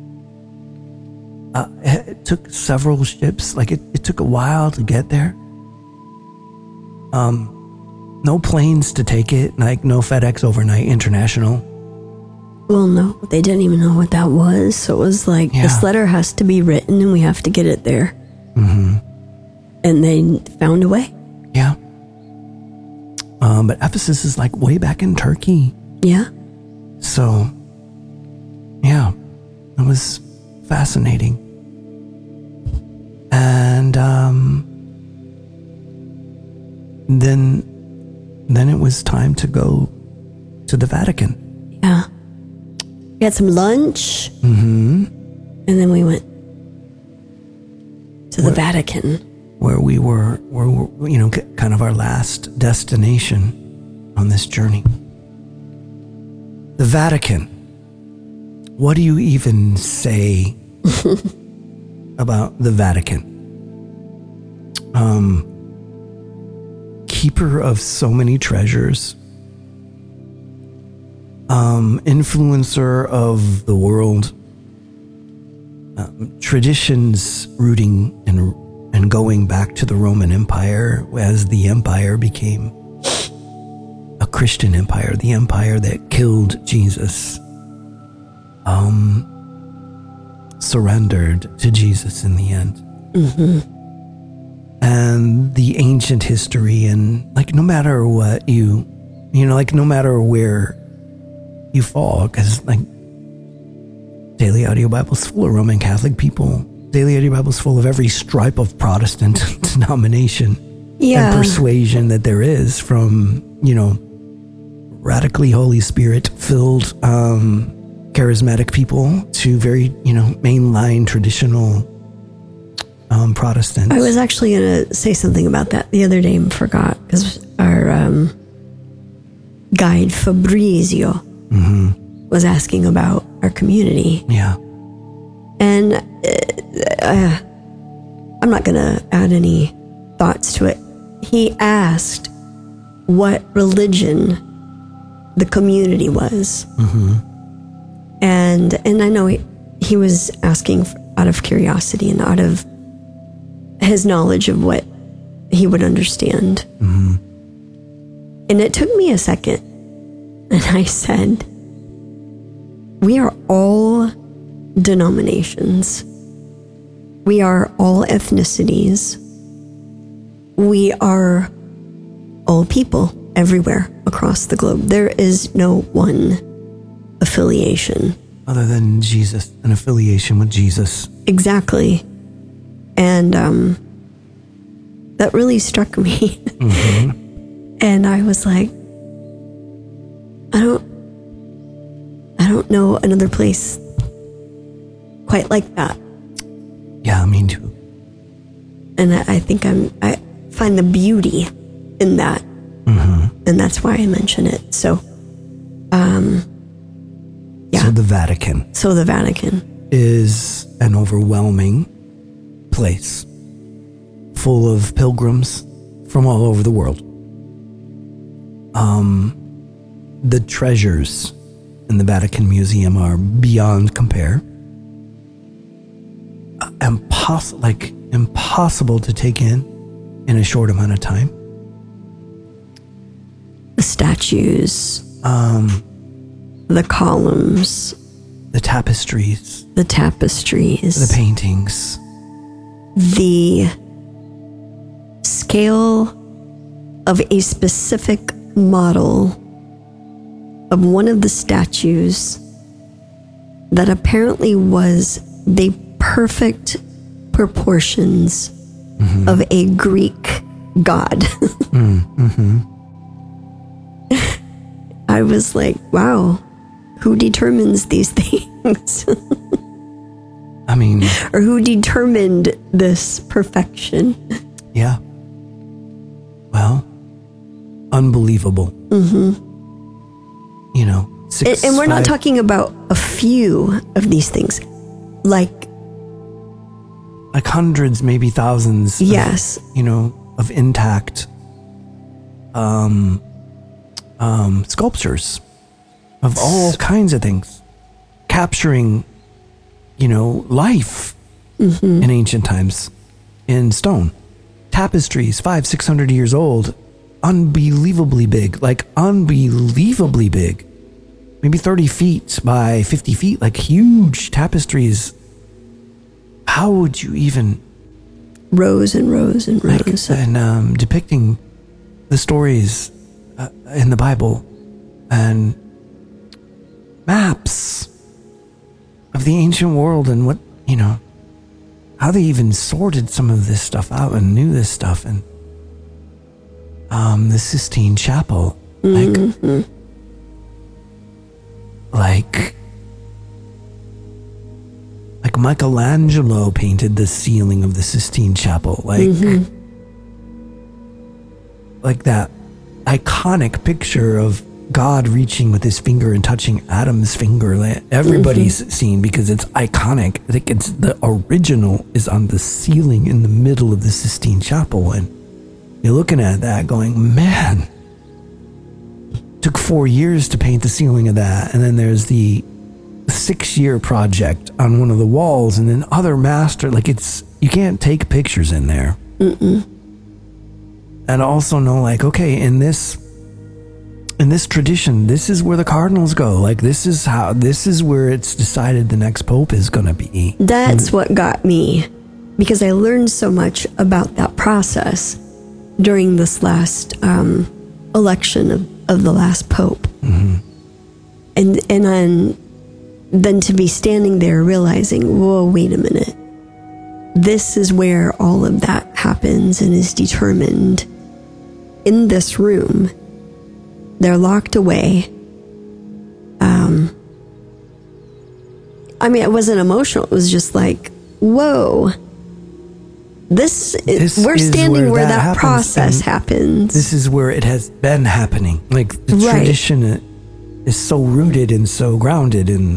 Uh, it took several ships. Like, it, it took a while to get there. Um, no planes to take it. Like, no FedEx Overnight International. Well, no, they didn't even know what that was. So it was like, yeah. This letter has to be written and we have to get it there. Mm-hmm. And they found a way. Yeah. Um, but Ephesus is like way back in Turkey. Yeah. So, yeah, it was fascinating. And um, then, then it was time to go to the Vatican. Yeah. We had some lunch. Mm-hmm. And then we went to the where, Vatican. Where we were, where, were, you know, kind of our last destination on this journey. The Vatican. What do you even say about the Vatican? Um, keeper of so many treasures, um, influencer of the world, um, traditions rooting and and going back to the Roman Empire as the empire became a Christian empire, the empire that killed Jesus. Um, surrendered to Jesus in the end. Mm-hmm. And the ancient history, and like no matter what you, you know, like no matter where you fall, because like Daily Audio Bible's full of Roman Catholic people. Daily Audio Bible's full of every stripe of Protestant denomination yeah. and persuasion that there is, from, you know, radically Holy Spirit filled, um, charismatic people to very, you know, mainline traditional um, Protestants. I was actually going to say something about that the other day and forgot, because our um, guide Fabrizio mm-hmm. was asking about our community. Yeah. And uh, I'm not going to add any thoughts to it. He asked what religion the community was. Mm-hmm. And and I know he, he was asking out of curiosity and out of his knowledge of what he would understand. Mm-hmm. And it took me a second. And I said, we are all denominations. We are all ethnicities. We are all people everywhere across the globe. There is no one affiliation. Other than Jesus, an affiliation with Jesus. Exactly. And um, that really struck me. Mm-hmm. And I was like, I don't, I don't know another place quite like that. Yeah, me too. And I, I think I'm, I find the beauty in that. Mm-hmm. And that's why I mention it. So, um, yeah. So the Vatican. So the Vatican is an overwhelming place full of pilgrims from all over the world. Um, the treasures in the Vatican Museum are beyond compare. Impossible, like impossible to take in in a short amount of time. The statues, um, the columns, the tapestries, the tapestries, the paintings, the scale of a specific model of one of the statues that apparently was the perfect proportions mm-hmm. of a Greek god. mm-hmm. I was like, wow, who determines these things? I mean... Or who determined this perfection? Yeah. Well, unbelievable. Mm-hmm. You know, six, and, and we're five, not talking about a few of these things. Like... Like hundreds, maybe thousands. Yes. Of, you know, of intact um, um, sculptures of all kinds of things. Capturing, you know, life mm-hmm. in ancient times in stone. Tapestries, five, six hundred years old. Unbelievably big. Like, unbelievably big. Maybe thirty feet by fifty feet. Like, huge tapestries. How would you even... Rows and rows and rows. Like, and um, depicting the stories uh, in the Bible and maps of the ancient world and what, you know, how they even sorted some of this stuff out and knew this stuff. And um, the Sistine Chapel, mm-hmm. like... like Like Michelangelo painted the ceiling of the Sistine Chapel. Like, mm-hmm. like that iconic picture of God reaching with his finger and touching Adam's finger. That everybody's mm-hmm. seen because it's iconic. Like it's the original is on the ceiling in the middle of the Sistine Chapel. And you're looking at that going, man, took four years to paint the ceiling of that. And then there's the six-year project on one of the walls, and then other master, like it's, you can't take pictures in there. Mm-mm. And also know, like, okay, in this, in this tradition, this is where the cardinals go. Like, this is how, this is where it's decided the next pope is going to be. That's and, what got me, because I learned so much about that process during this last um, election of, of the last pope. Mm-hmm. And, and then Then to be standing there realizing, whoa, wait a minute. This is where all of that happens and is determined in this room. They're locked away. Um, I mean, it wasn't emotional. It was just like, whoa. This, is, this we're standing where, where that, that process happens. This is where it has been happening. Like the right. tradition is so rooted and so grounded in,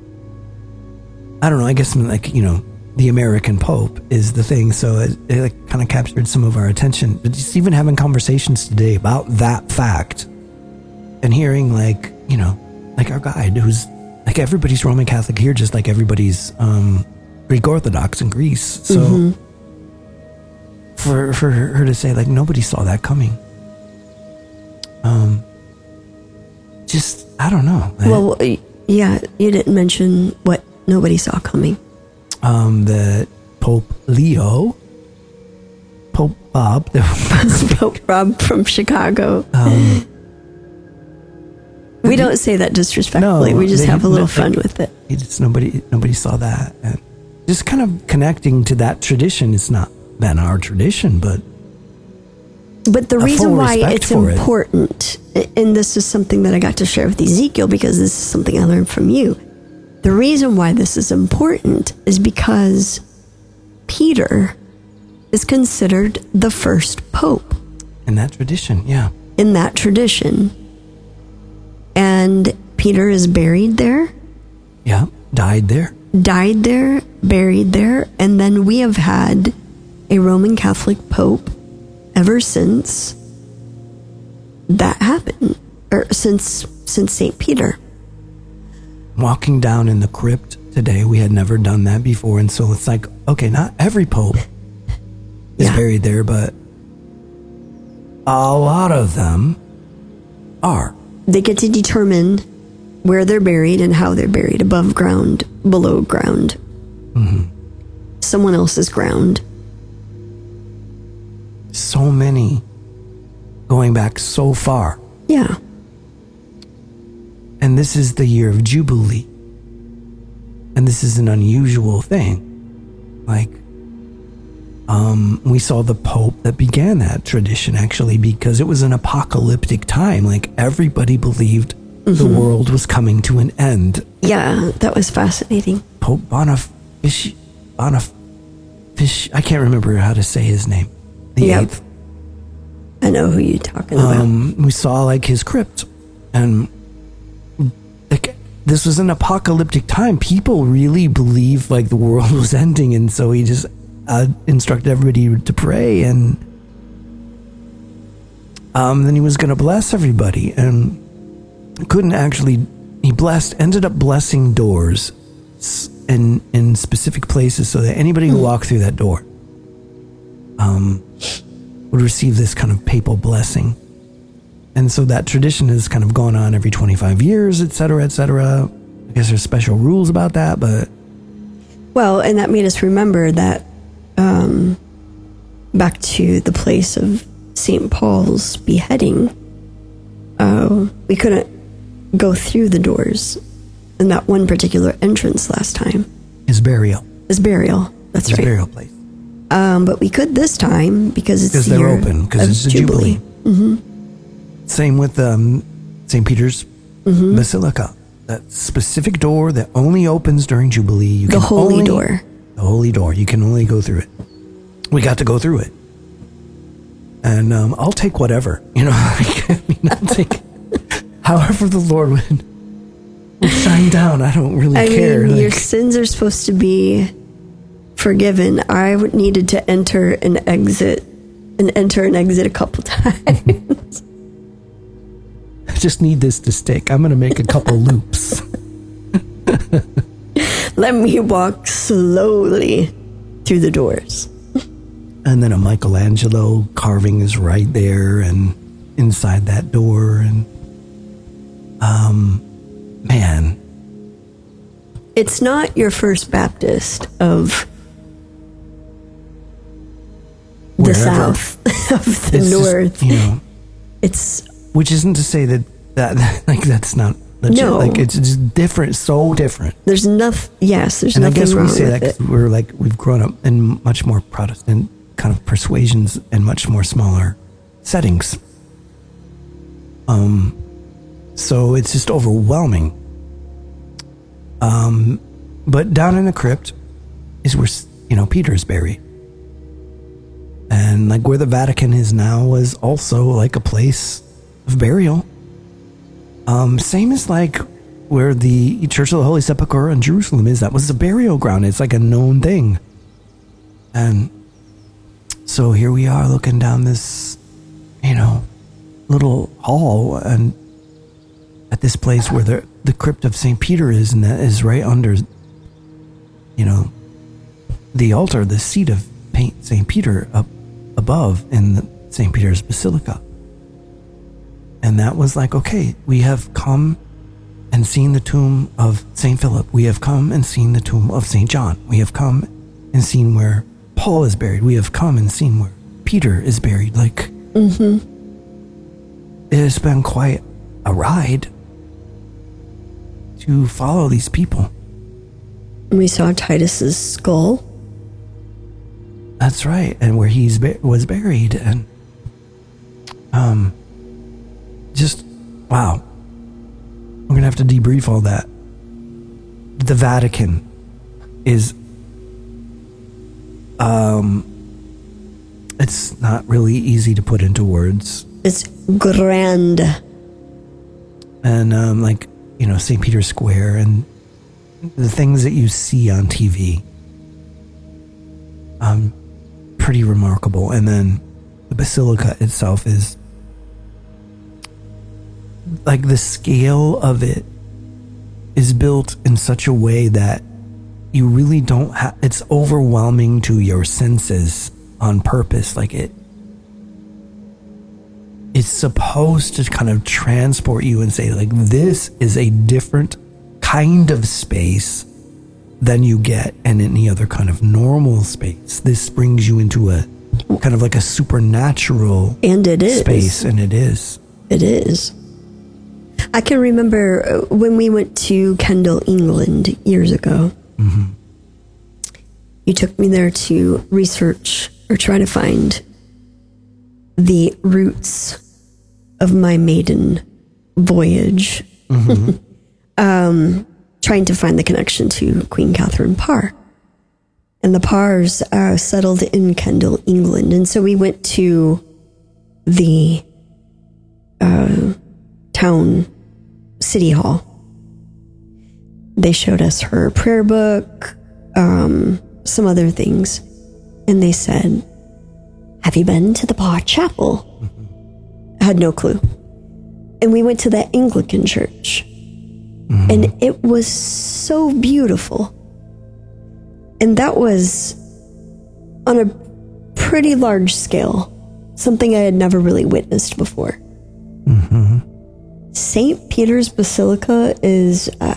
I don't know, I guess like, you know, the American Pope is the thing. So it, it like kind of captured some of our attention. But just even having conversations today about that fact and hearing like, you know, like our guide who's like everybody's Roman Catholic here, just like everybody's um, Greek Orthodox in Greece. So mm-hmm. for, for her to say like, nobody saw that coming. Um, just, I don't know. Well, yeah, you didn't mention what nobody saw coming. Um, that Pope Leo, Pope Bob, Pope Rob from Chicago. Um, we don't say that disrespectfully. No, we just they- have a little they- fun with it. He just nobody nobody saw that, and just kind of connecting to that tradition. It's not been our tradition, but But the a reason full why respect it's for it. important, and this is something that I got to share with Ezekiel because this is something I learned from you. The reason why this is important is because Peter is considered the first pope in that tradition, yeah, in that tradition. And Peter is buried there, yeah, died there. died there, buried there, and then we have had a Roman Catholic pope ever since that happened, or since since Saint Peter. Walking down in the crypt today, we had never done that before, and so it's like, okay, not every pope is Yeah. buried there, but a lot of them are. They get to determine where they're buried and how they're buried, above ground, below ground, Mm-hmm. someone else's ground. So many going back so far. Yeah. And this is the year of Jubilee. And this is an unusual thing. Like, um, we saw the Pope that began that tradition, actually, because it was an apocalyptic time. Like, everybody believed the world was coming to an end. Yeah, that was fascinating. Pope Boniface, Boniface, I can't remember how to say his name. The Yep. eighth. I know who you're talking about. Um, we saw like his crypt, and like this was an apocalyptic time. People really believed like the world was ending, and so he just uh, instructed everybody to pray, and um, then he was going to bless everybody, and couldn't actually. He blessed, ended up blessing doors s- in in specific places, so that anybody who walked through that door, um. would receive this kind of papal blessing. And so that tradition has kind of gone on every twenty-five years, et cetera, et cetera. I guess there's special rules about that, but Well, and that made us remember that um, back to the place of Saint Paul's beheading, uh, we couldn't go through the doors in that one particular entrance last time. his burial, His burial. That's his right. burial place. Um, but we could this time because it's Because the they're year open, because of it's a Jubilee. Mm-hmm. Same with um, Saint Peter's Mm-hmm. Basilica. That specific door that only opens during Jubilee. You The can holy only- door. The holy door. You can only go through it. We got to go through it. And um, I'll take whatever. You know, like, I mean, I'll take however the Lord would, would shine down. I don't really I care. mean, your Like, sins are supposed to be forgiven. I would- needed to enter and exit and enter and exit a couple times. I just need this to stick. I'm going to make a couple loops. Let me walk slowly through the doors. And then a Michelangelo carving is right there and inside that door. And, um, man, It's not your First Baptist of the Wherever. south, of the it's just, north. you know, It's which isn't to say that, that like, that's not legit. No. Like, it's just different, so different. there's nothing. Yes, there's And I nothing guess we wrong say with that it. because we're like, we've grown up in much more Protestant kind of persuasions and much more smaller settings. Um, so it's just overwhelming. Um, but down in the crypt is where, you know, Peter's buried. And like where the Vatican is now was also like a place of burial. Um, same as like where the Church of the Holy Sepulchre in Jerusalem is. That was a burial ground. It's like a known thing. And so here we are looking down this, you know, little hall and at this place where the, the crypt of Saint Peter is, and that is right under, you know, the altar, the seat of Saint Peter up above in the Saint Peter's Basilica. And that was like, okay, we have come and seen the tomb of Saint Philip. We have come and seen the tomb of Saint John. We have come and seen where Paul is buried. We have come and seen where Peter is buried. Like, mm-hmm. It has been quite a ride to follow these people. We saw Titus's skull. That's right, and where he's ba- was buried, and um, just wow. We're gonna have to debrief all that. The Vatican is, um, it's not really easy to put into words. It's grand, and um, like you know, Saint Peter's Square, and the things that you see on T V. Um. Pretty remarkable. And then the basilica itself is like the scale of it is built in such a way that you really don't have, it's overwhelming to your senses on purpose. Like it it's supposed to kind of transport you and say like, this is a different kind of space than you get in any other kind of normal space. This brings you into a kind of like a supernatural and it is space, and it is. It is. I can remember when we went to Kendal, England years ago. Mm-hmm. You took me there to research or try to find the roots of my maiden voyage. Mm-hmm. um, trying to find the connection to Queen Catherine Parr. And the Parrs uh, settled in Kendal, England. And so we went to the uh, town city hall. They showed us her prayer book, um, some other things. And they said, have you been to the Parr Chapel? Mm-hmm. I had no clue. And we went to the Anglican church. Mm-hmm. And it was so beautiful. And that was on a pretty large scale, something I had never really witnessed before. Mm-hmm. Saint Peter's Basilica is uh,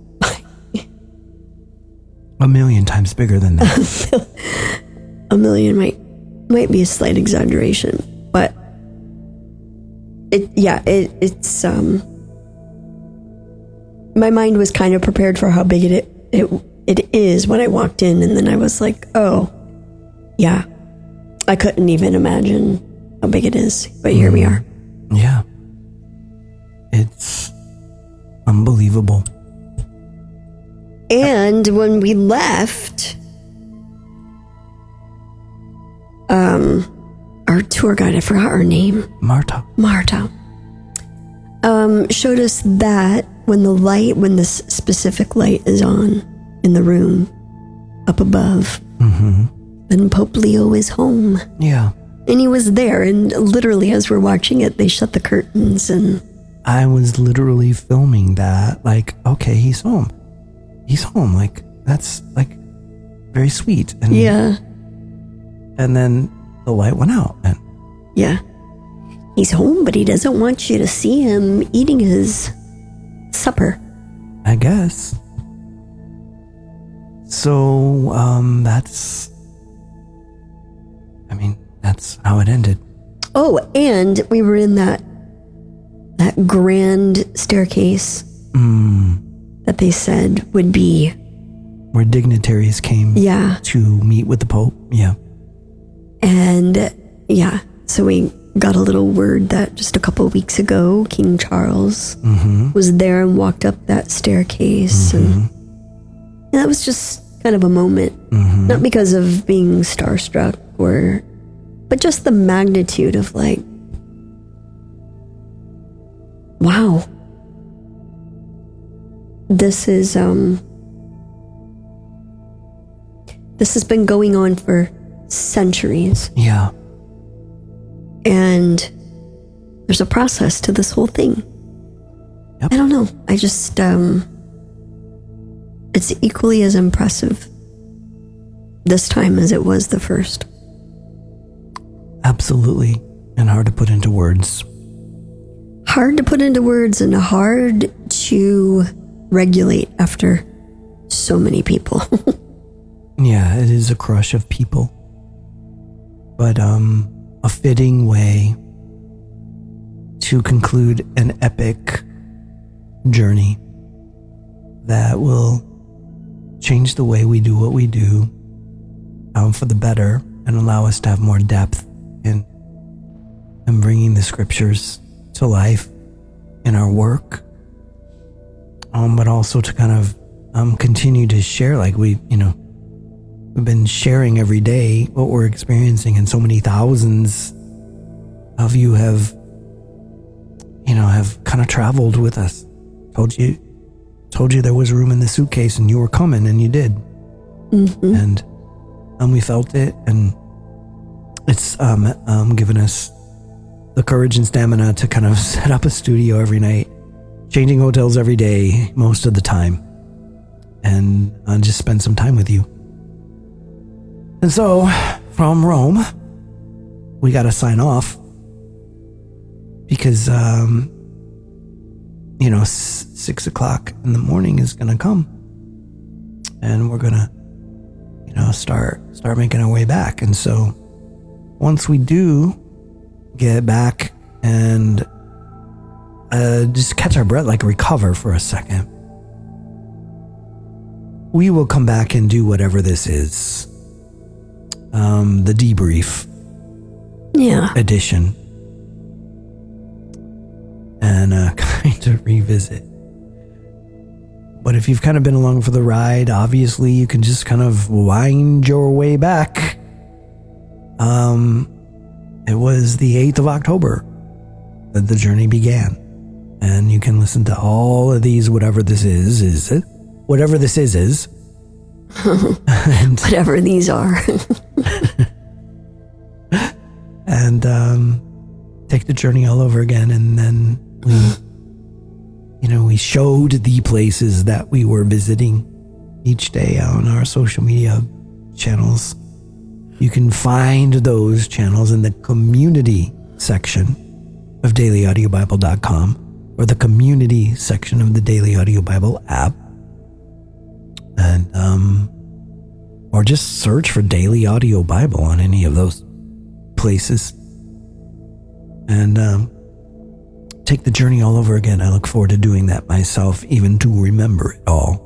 a million times bigger than that. A million might might be a slight exaggeration, but it yeah it it's um. My mind was kind of prepared for how big it, it it is when I walked in, and then I was like, oh, yeah. I couldn't even imagine how big it is, but here mm. we are. Yeah. It's unbelievable. And when we left, um, our tour guide, I forgot her name. Marta. Marta. Um, showed us that when the light, when this specific light is on in the room up above, mm-hmm. then Pope Leo is home. Yeah. And he was there, and literally as we're watching it, they shut the curtains, and I was literally filming that, like, okay, he's home. He's home. Like, that's like very sweet. And, yeah. And then the light went out. And yeah. He's home, but he doesn't want you to see him eating his supper. I guess. So, um, that's, I mean, that's how it ended. Oh, and we were in that, that grand staircase mm. that they said would be where dignitaries came yeah. to meet with the Pope. Yeah. And yeah, so we got a little word that just a couple of weeks ago, King Charles mm-hmm. was there and walked up that staircase. Mm-hmm. And, and that was just kind of a moment, mm-hmm. not because of being starstruck or, but just the magnitude of like, wow, this is, um, this has been going on for centuries. Yeah. And there's a process to this whole thing. Yep. I don't know. I just, um, it's equally as impressive this time as it was the first. Absolutely. And hard to put into words. Hard to put into words and hard to regulate after so many people. Yeah, it is a crush of people. But um, a fitting way to conclude an epic journey that will change the way we do what we do um, for the better, and allow us to have more depth in, in bringing the scriptures to life in our work, um, but also to kind of um, continue to share, like we, you know, we've been sharing every day what we're experiencing, and so many thousands of you have, you know, have kind of traveled with us. Told you, told you there was room in the suitcase, and you were coming, and you did. Mm-hmm. And and we felt it, and it's um, um given us the courage and stamina to kind of set up a studio every night, changing hotels every day, most of the time, and uh, just spend some time with you. And so, from Rome, we got to sign off because, um, you know, s- six o'clock in the morning is going to come, and we're going to, you know, start start making our way back. And so, once we do get back and uh, just catch our breath, like recover for a second, we will come back and do whatever this is. Um, the debrief Yeah. edition. And uh, kind of revisit. But if you've kind of been along for the ride, obviously you can just kind of wind your way back. Um, it was the eighth of October that the journey began. And you can listen to all of these, whatever this is, is it? Whatever this is, is. and, Whatever these are. and um, take the journey all over again. And then we, you know, we showed the places that we were visiting each day on our social media channels. You can find those channels in the community section of daily audio bible dot com, or the community section of the Daily Audio Bible app. And, um, or just search for Daily Audio Bible on any of those places. And, um, take the journey all over again. I look forward to doing that myself, even to remember it all.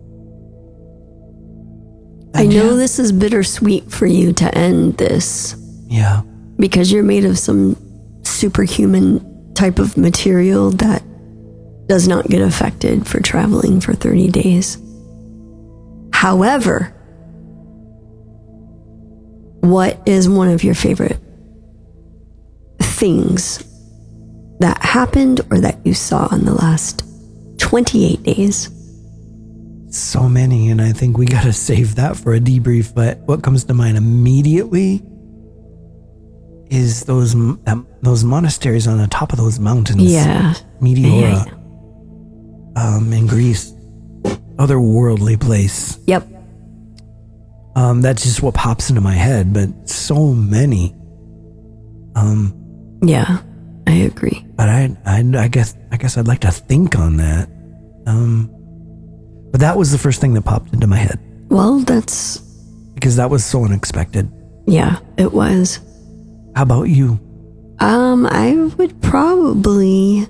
I And know yeah, this is bittersweet for you to end this Yeah. because you're made of some superhuman type of material that does not get affected for traveling for thirty days. However, what is one of your favorite things that happened or that you saw in the last twenty-eight days? So many, and I think we gotta save that for a debrief. But what comes to mind immediately is those um, those monasteries on the top of those mountains. Yeah. Meteora, Yeah. um, in Greece, otherworldly place. Yep. Um, that's just what pops into my head. But so many. Um, Yeah, I agree. but I, I, I guess, I guess I'd like to think on that. Um, but that was the first thing that popped into my head Well, that's, because that was so unexpected. yeah, it was. How about you? Um, I would probably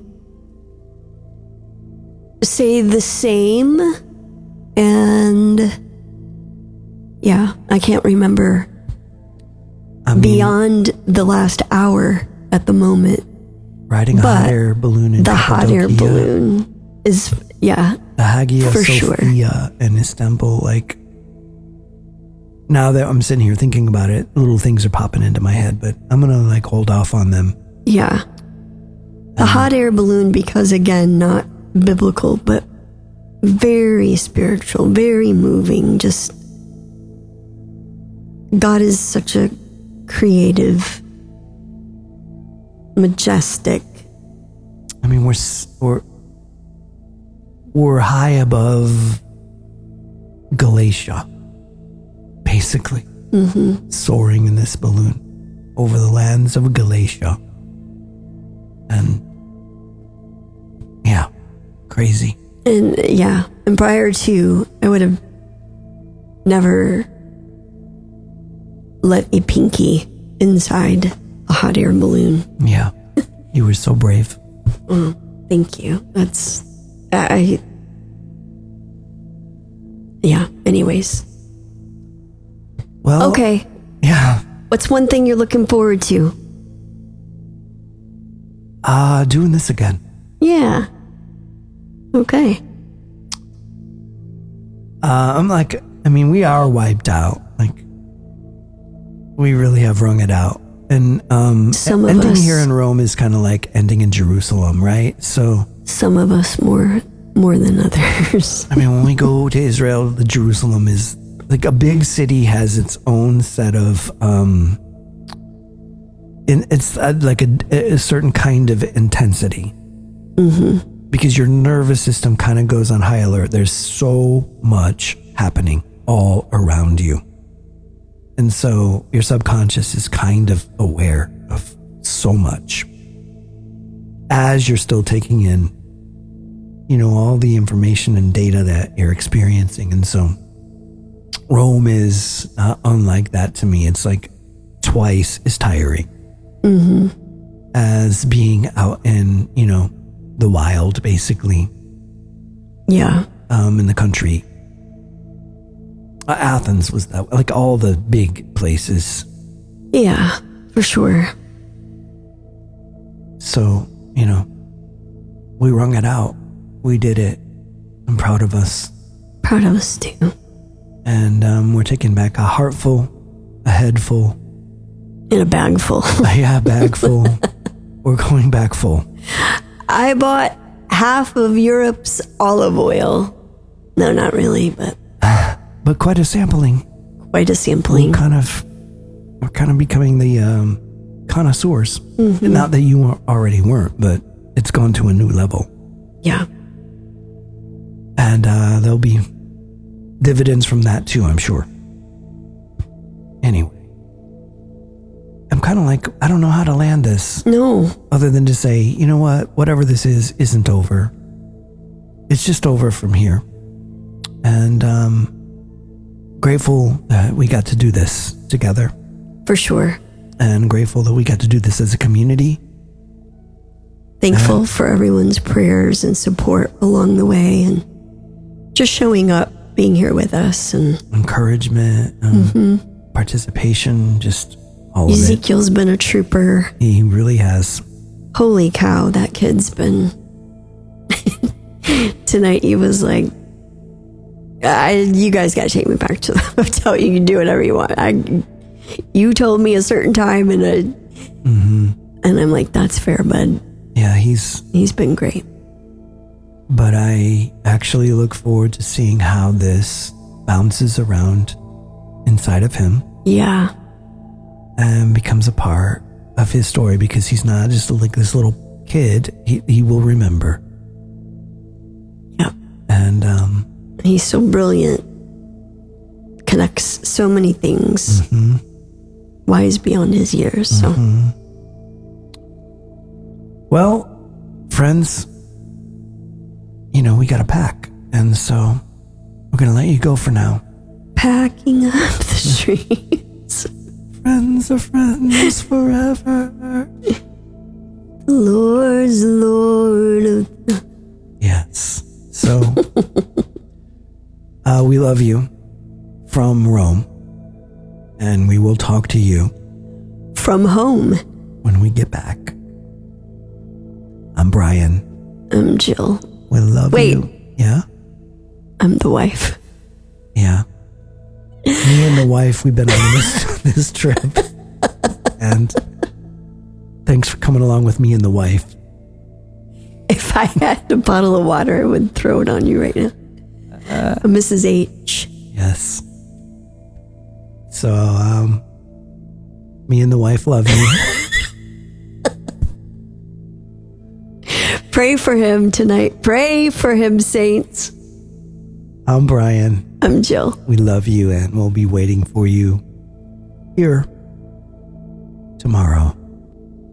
say the same, and yeah, I can't remember I mean, beyond the last hour at the moment. riding a but hot air balloon in The hot air Cappadocia, balloon is, yeah, the Hagia for sure. Sophia in Istanbul. Like, now that I'm sitting here thinking about it, little things are popping into my head, but I'm gonna like hold off on them. yeah. The hot air balloon, because again, not biblical, but very spiritual, very moving. Just, God is such a creative, majestic. I mean, we're s- we're we're high above Galatia, basically, Mm-hmm. soaring in this balloon over the lands of Galatia, and yeah, crazy. And yeah, and prior to, I would have never let a pinky inside a hot air balloon. Yeah. You were so brave. Oh, thank you. That's, I, yeah, anyways. Well, okay. Yeah. What's one thing you're looking forward to? Uh, doing this again. Yeah. Okay. Uh, I'm like, I mean, we are wiped out. Like, we really have wrung it out. And um, Some of ending us, here in Rome is kind of like ending in Jerusalem, right? So some of us more more than others. I mean, when we go to Israel, the Jerusalem is like a big city has its own set of um, in, it's uh, like a, a certain kind of intensity. Mm-hmm. Because your nervous system kind of goes on high alert. There's so much happening all around you. And so your subconscious is kind of aware of so much as you're still taking in, you know, all the information and data that you're experiencing. And so Rome is uh, unlike that to me. It's like twice as tiring mm-hmm. as being out in, you know, the wild, basically. Yeah. Um, in the country. Uh, Athens was that, like all the big places. Yeah, for sure. So, you know, we wrung it out. We did it. I'm proud of us. Proud of us too. And um, we're taking back a heart full, a head full. And a bag full. Yeah, a bag full. We're going back full. I bought half of Europe's olive oil. No, not really, but... But quite a sampling. Quite a sampling. We're kind of, we're kind of becoming the um, connoisseurs. Mm-hmm. Not that you already weren't, but it's gone to a new level. Yeah. And uh, there'll be dividends from that too, I'm sure. Anyway. I'm kind of like, I don't know how to land this. No. Other than to say, you know what? Whatever this is, isn't over. It's just over from here. And um, grateful that we got to do this together. For sure. And grateful that we got to do this as a community. Thankful and, for everyone's prayers and support along the way and just showing up, being here with us. And encouragement, um, mm-hmm. participation, just all Ezekiel's of it. Ezekiel's been a trooper. He really has. Holy cow, that kid's been... Tonight he was like, I, you guys got to take me back to the hotel. You can do whatever you want. I, you told me a certain time, and a, mm-hmm. and I'm like, that's fair, bud. Yeah, he's he's been great. But I actually look forward to seeing how this bounces around inside of him. Yeah, and becomes a part of his story, because he's not just like this little kid. He he will remember. Yeah, and um. He's so brilliant, connects so many things, mm-hmm. wise beyond his years. So, mm-hmm. Well, friends, you know, we got to pack. And so we're going to let you go for now. Packing up the streets. Friends are friends forever. The Lord's the Lord of the... Yes. So... Uh, we love you from Rome, and we will talk to you from home when we get back. I'm Brian. I'm Jill. We love Wait. you. Yeah? I'm the wife. Yeah. Me and the wife, we've been on this, this trip. And thanks for coming along with me and the wife. If I had a bottle of water, I would throw it on you right now. Uh, Missus H. Yes. So, um, me and the wife love you. Pray for him tonight. Pray for him, saints. I'm Brian. I'm Jill. We love you, and we'll be waiting for you here tomorrow.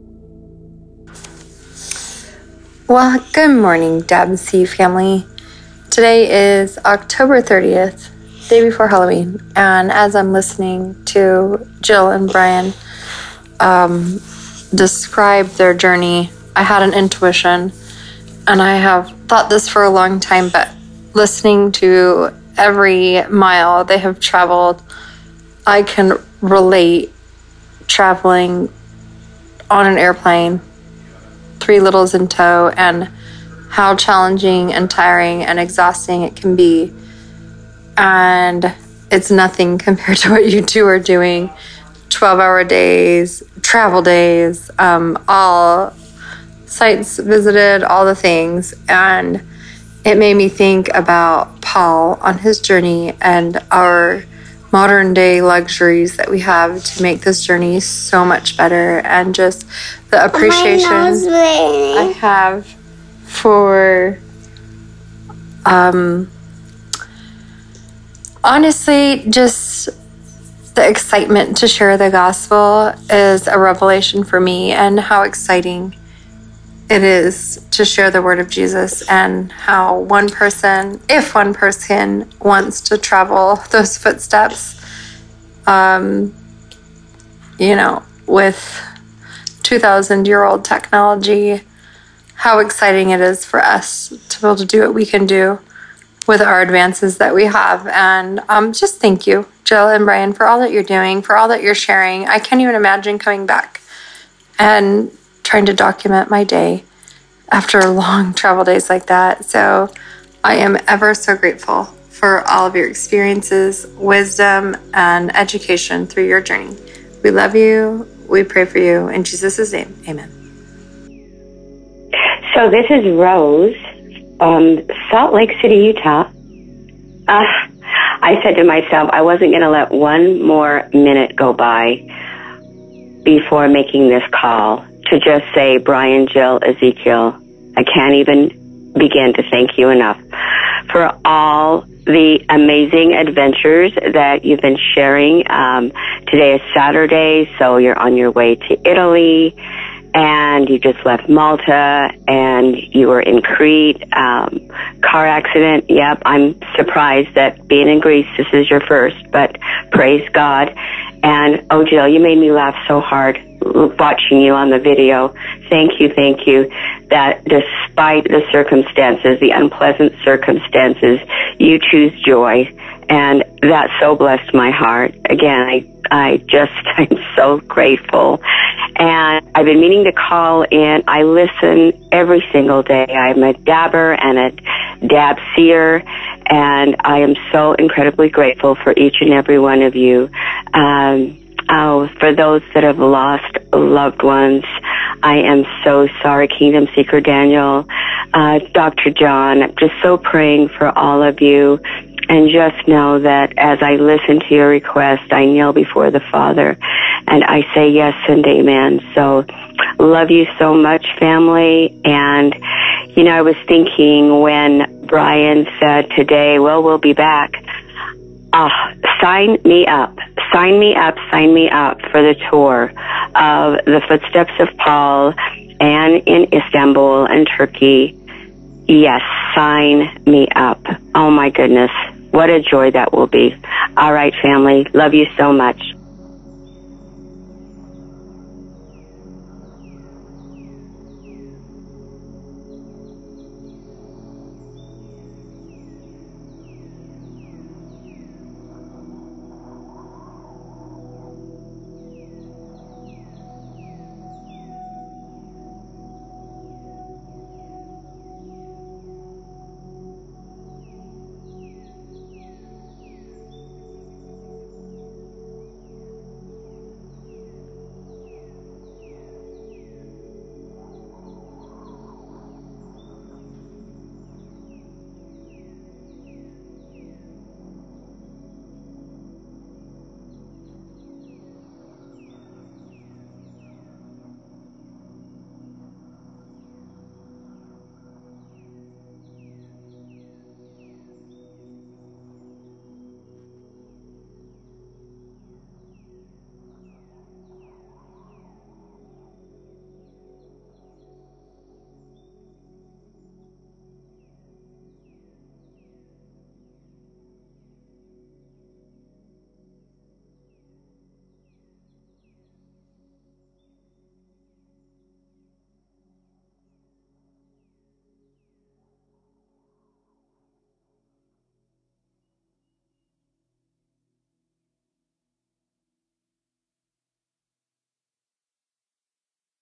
Well, good morning, Deb C family. Today is October thirtieth, day before Halloween, and as I'm listening to Jill and Brian um, describe their journey, I had an intuition, and I have thought this for a long time, but listening to every mile they have traveled, I can relate traveling on an airplane, three littles in tow, and how challenging and tiring and exhausting it can be. And it's nothing compared to what you two are doing. twelve-hour days, travel days, um, all sites visited, all the things. And it made me think about Paul on his journey and our modern day luxuries that we have to make this journey so much better, and just the appreciation I have for um honestly just the excitement to share the gospel is a revelation for me, and how exciting it is to share the word of Jesus, and how one person, if one person wants to travel those footsteps, um, you know, with two thousand year old technology, how exciting it is for us to be able to do what we can do with our advances that we have. And um, just thank you, Jill and Brian, for all that you're doing, for all that you're sharing. I can't even imagine coming back and trying to document my day after long travel days like that. So I am ever so grateful for all of your experiences, wisdom, and education through your journey. We love you. We pray for you. In Jesus' name, amen. So this is Rose, um, Salt Lake City, Utah. Uh, I said to myself, I wasn't going to let one more minute go by before making this call to just say, Brian, Jill, Ezekiel, I can't even begin to thank you enough for all the amazing adventures that you've been sharing. Um, today is Saturday, so you're on your way to Italy, and you just left Malta, and you were in Crete. Um, car accident. Yep, I'm surprised that being in Greece, this is your first, but praise God. And, oh, Jill, you made me laugh so hard watching you on the video. Thank you, thank you, that despite the circumstances, the unpleasant circumstances, you choose joy. And that so blessed my heart. Again, I, I just, I'm so grateful. And I've been meaning to call in. I listen every single day. I'm a dabber and a dab seer, and I am so incredibly grateful for each and every one of you. Um, oh, for those that have lost loved ones, I am so sorry. Kingdom Seeker Daniel, uh, Doctor John, I'm just so praying for all of you. And just know that as I listen to your request, I kneel before the Father, and I say yes and amen. So love you so much, family. And, you know, I was thinking when Brian said today, well, we'll be back. Ah, sign me up. Sign me up, sign me up for the tour of the Footsteps of Paul, and in Istanbul and Turkey. Yes, sign me up. Oh, my goodness. What a joy that will be. All right, family. Love you so much.